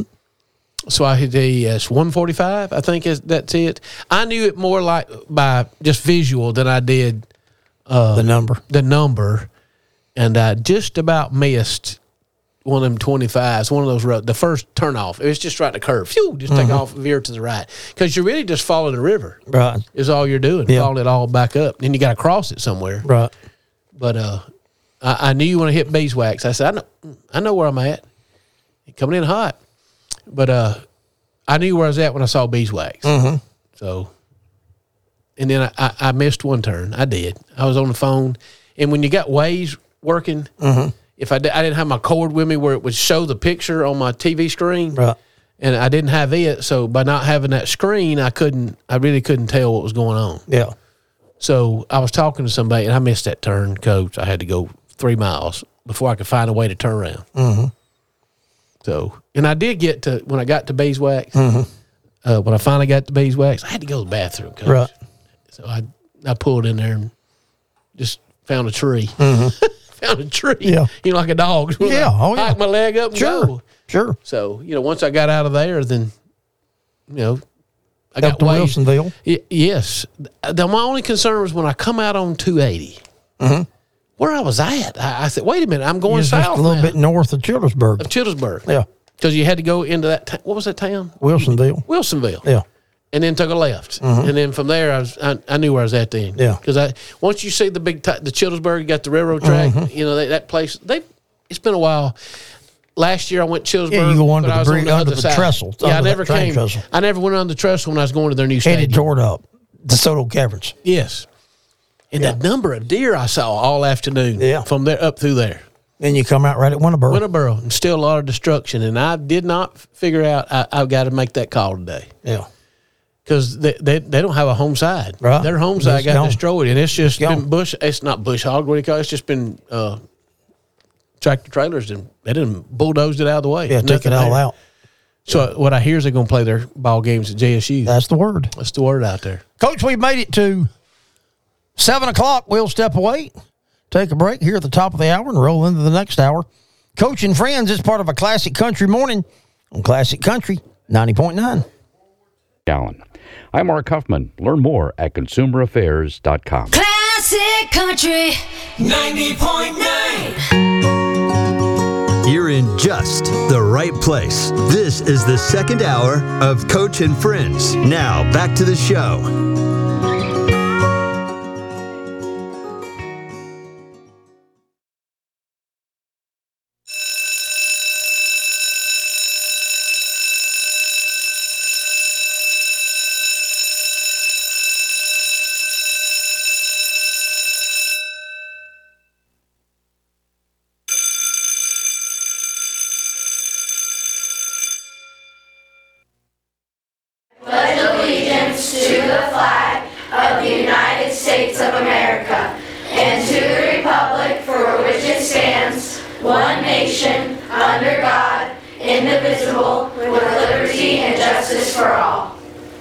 So I had a it's one forty-five. I think is, that's it. I knew it more like by just visual than I did right? The number. the number, and I just about missed one of them twenty-fives. One of those roads, the first turnoff. It was just right in the curve. Phew, just take off, veer to the right, because you're really just following the river. Right. Is all you're doing. Yeah. Follow it all back up. Then you got to cross it somewhere. Right. But uh, I, I knew you want to hit beeswax. I said, I know, I know where I'm at. Coming in hot. But uh, I knew where I was at when I saw beeswax. Mm-hmm. So, and then I, I, I missed one turn. I did. I was on the phone. And when you got Waze working, Mm-hmm. if I, di- I didn't have my cord with me where it would show the picture on my T V screen. Right. And I didn't have it. So by not having that screen, I couldn't, I really couldn't tell what was going on. Yeah. So I was talking to somebody, and I missed that turn, Coach. I had to go three miles before I could find a way to turn around. Mm-hmm. So, and I did get to, when I got to Beeswax, Mm-hmm. uh, when I finally got to Beeswax, I had to go to the bathroom, Coach. Right. So I I pulled in there and just found a tree. Mm-hmm. found a tree. Yeah. You know, like a dog. Yeah, oh, yeah. Hike my leg up and Sure. go. Sure. So, you know, once I got out of there, then, you know, I Up got to ways. Wilsonville. Y- yes. The, my only concern was when I come out on two eighty, Mm-hmm. where I was at. I, I said, wait a minute, I'm going You're south just a little now. bit north of Childersburg. Of Childersburg. Yeah. Because you had to go into that, ta- what was that town? Wilsonville. Wilsonville. Yeah. And then took a left. Mhm. And then from there, I was I, I knew where I was at then. Yeah. Because I once you see the big, t- the Childersburg, you got the railroad track, Mhm. you know, they, that place, they it's been a while. Last year I went to Childersburg. Yeah, you go under but I the was on bridge- the under other the side. trestle, Yeah, I under that never train came. trestle. I never went under the trestle when I was going to their new stadium. Headed toward up the Soto Caverns. Yes. And the number of deer I saw all afternoon Yeah. from there up through there. Then you come out right at Winterboro. Winterboro, and still a lot of destruction. And I did not figure out I, I've got to make that call today. Yeah. Because they, they they don't have a home side. Right. Their home side It's got gone. destroyed. And it's just It's been gone. bush. It's not bush hog. What do you call it? It's just been uh, tractor trailers. And they didn't bulldozed it out of the way. Yeah, take Nothing it all there. out. So what I hear is they're going to play their ball games at J S U. That's the word. That's the word out there. Coach, we've made it to seven o'clock. We'll step away, take a break here at the top of the hour, and roll into the next hour. Coach and Friends is part of a Classic Country Morning on Classic Country ninety point nine. Allen. I'm Mark Huffman. Learn more at consumer affairs dot com. Classic Country ninety point nine. You're in just the right place. This is the second hour of Coach and Friends. Now, back to the show. Pledge allegiance to the flag of the United States of America and to the republic for which it stands, one nation, under God, indivisible, with liberty and justice for all.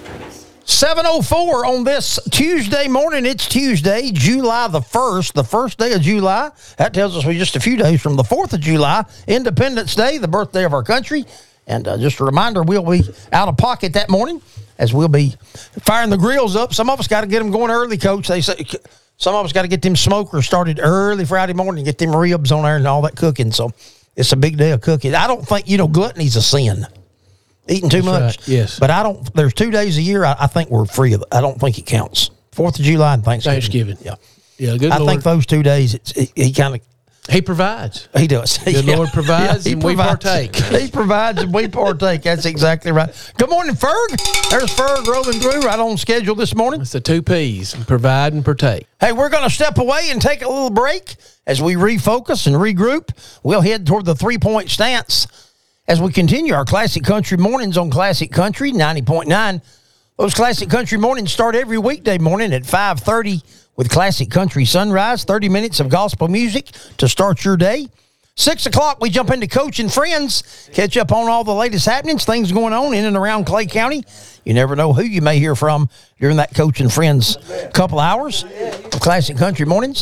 seven oh four on this Tuesday morning. It's Tuesday, July the first, the first day of July. That tells us we're just a few days from the fourth of July, Independence Day, the birthday of our country. And uh, just a reminder, we'll be out of pocket that morning as we'll be firing the grills up. Some of us got to get them going early, Coach. They say some of us got to get them smokers started early Friday morning, get them ribs on there and all that cooking. So it's a big day of cooking. I don't think, you know, gluttony's a sin. Eating too That's much. right, yes. But I don't, there's two days a year I, I think we're free of it. I don't think it counts. Fourth of July and Thanksgiving. Thanksgiving. Yeah. Yeah, good I Lord. think those two days, it's, it, he kind of, He provides. he does. Good Yeah. Lord provides he and we provides. partake. He provides and we partake. That's exactly right. Good morning, Ferg. There's Ferg rolling through right on schedule this morning. It's the two P's, provide and partake. Hey, we're going to step away and take a little break as we refocus and regroup. We'll head toward the three-point stance as we continue our Classic Country mornings on Classic Country ninety point nine. Those Classic Country mornings start every weekday morning at five thirty with Classic Country Sunrise, thirty minutes of gospel music to start your day. six o'clock, we jump into Coach and Friends, catch up on all the latest happenings, things going on in and around Clay County. You never know who you may hear from during that Coach and Friends couple hours of Classic Country mornings.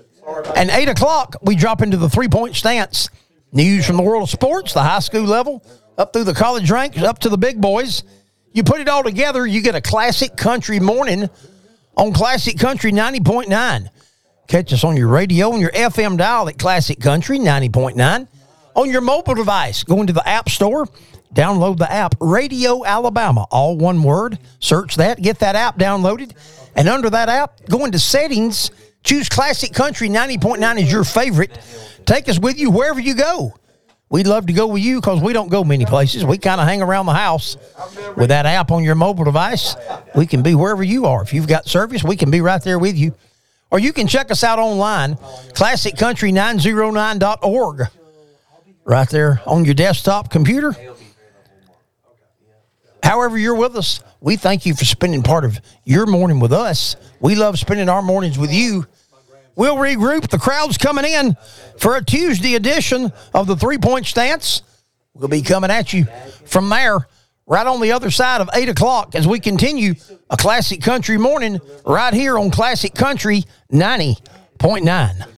And eight o'clock, we drop into the three-point stance. News from the world of sports, the high school level, up through the college ranks, up to the big boys. You put it all together, you get a Classic Country morning on Classic Country ninety point nine. Catch us on your radio and your F M dial at Classic Country ninety point nine. On your mobile device, go into the App Store, download the app Radio Alabama, all one word. Search that, get that app downloaded. And under that app, go into settings, choose Classic Country ninety point nine as your favorite. Take us with you wherever you go. We'd love to go with you because we don't go many places. We kind of hang around the house. With that app on your mobile device, we can be wherever you are. If you've got service, we can be right there with you. Or you can check us out online, classic country nine oh nine dot org. Right there on your desktop computer. However you're with us, we thank you for spending part of your morning with us. We love spending our mornings with you. We'll regroup. The crowd's coming in for a Tuesday edition of the Three Point Stance. We'll be coming at you from there, right on the other side of eight o'clock, as we continue a Classic Country morning right here on Classic Country ninety point nine.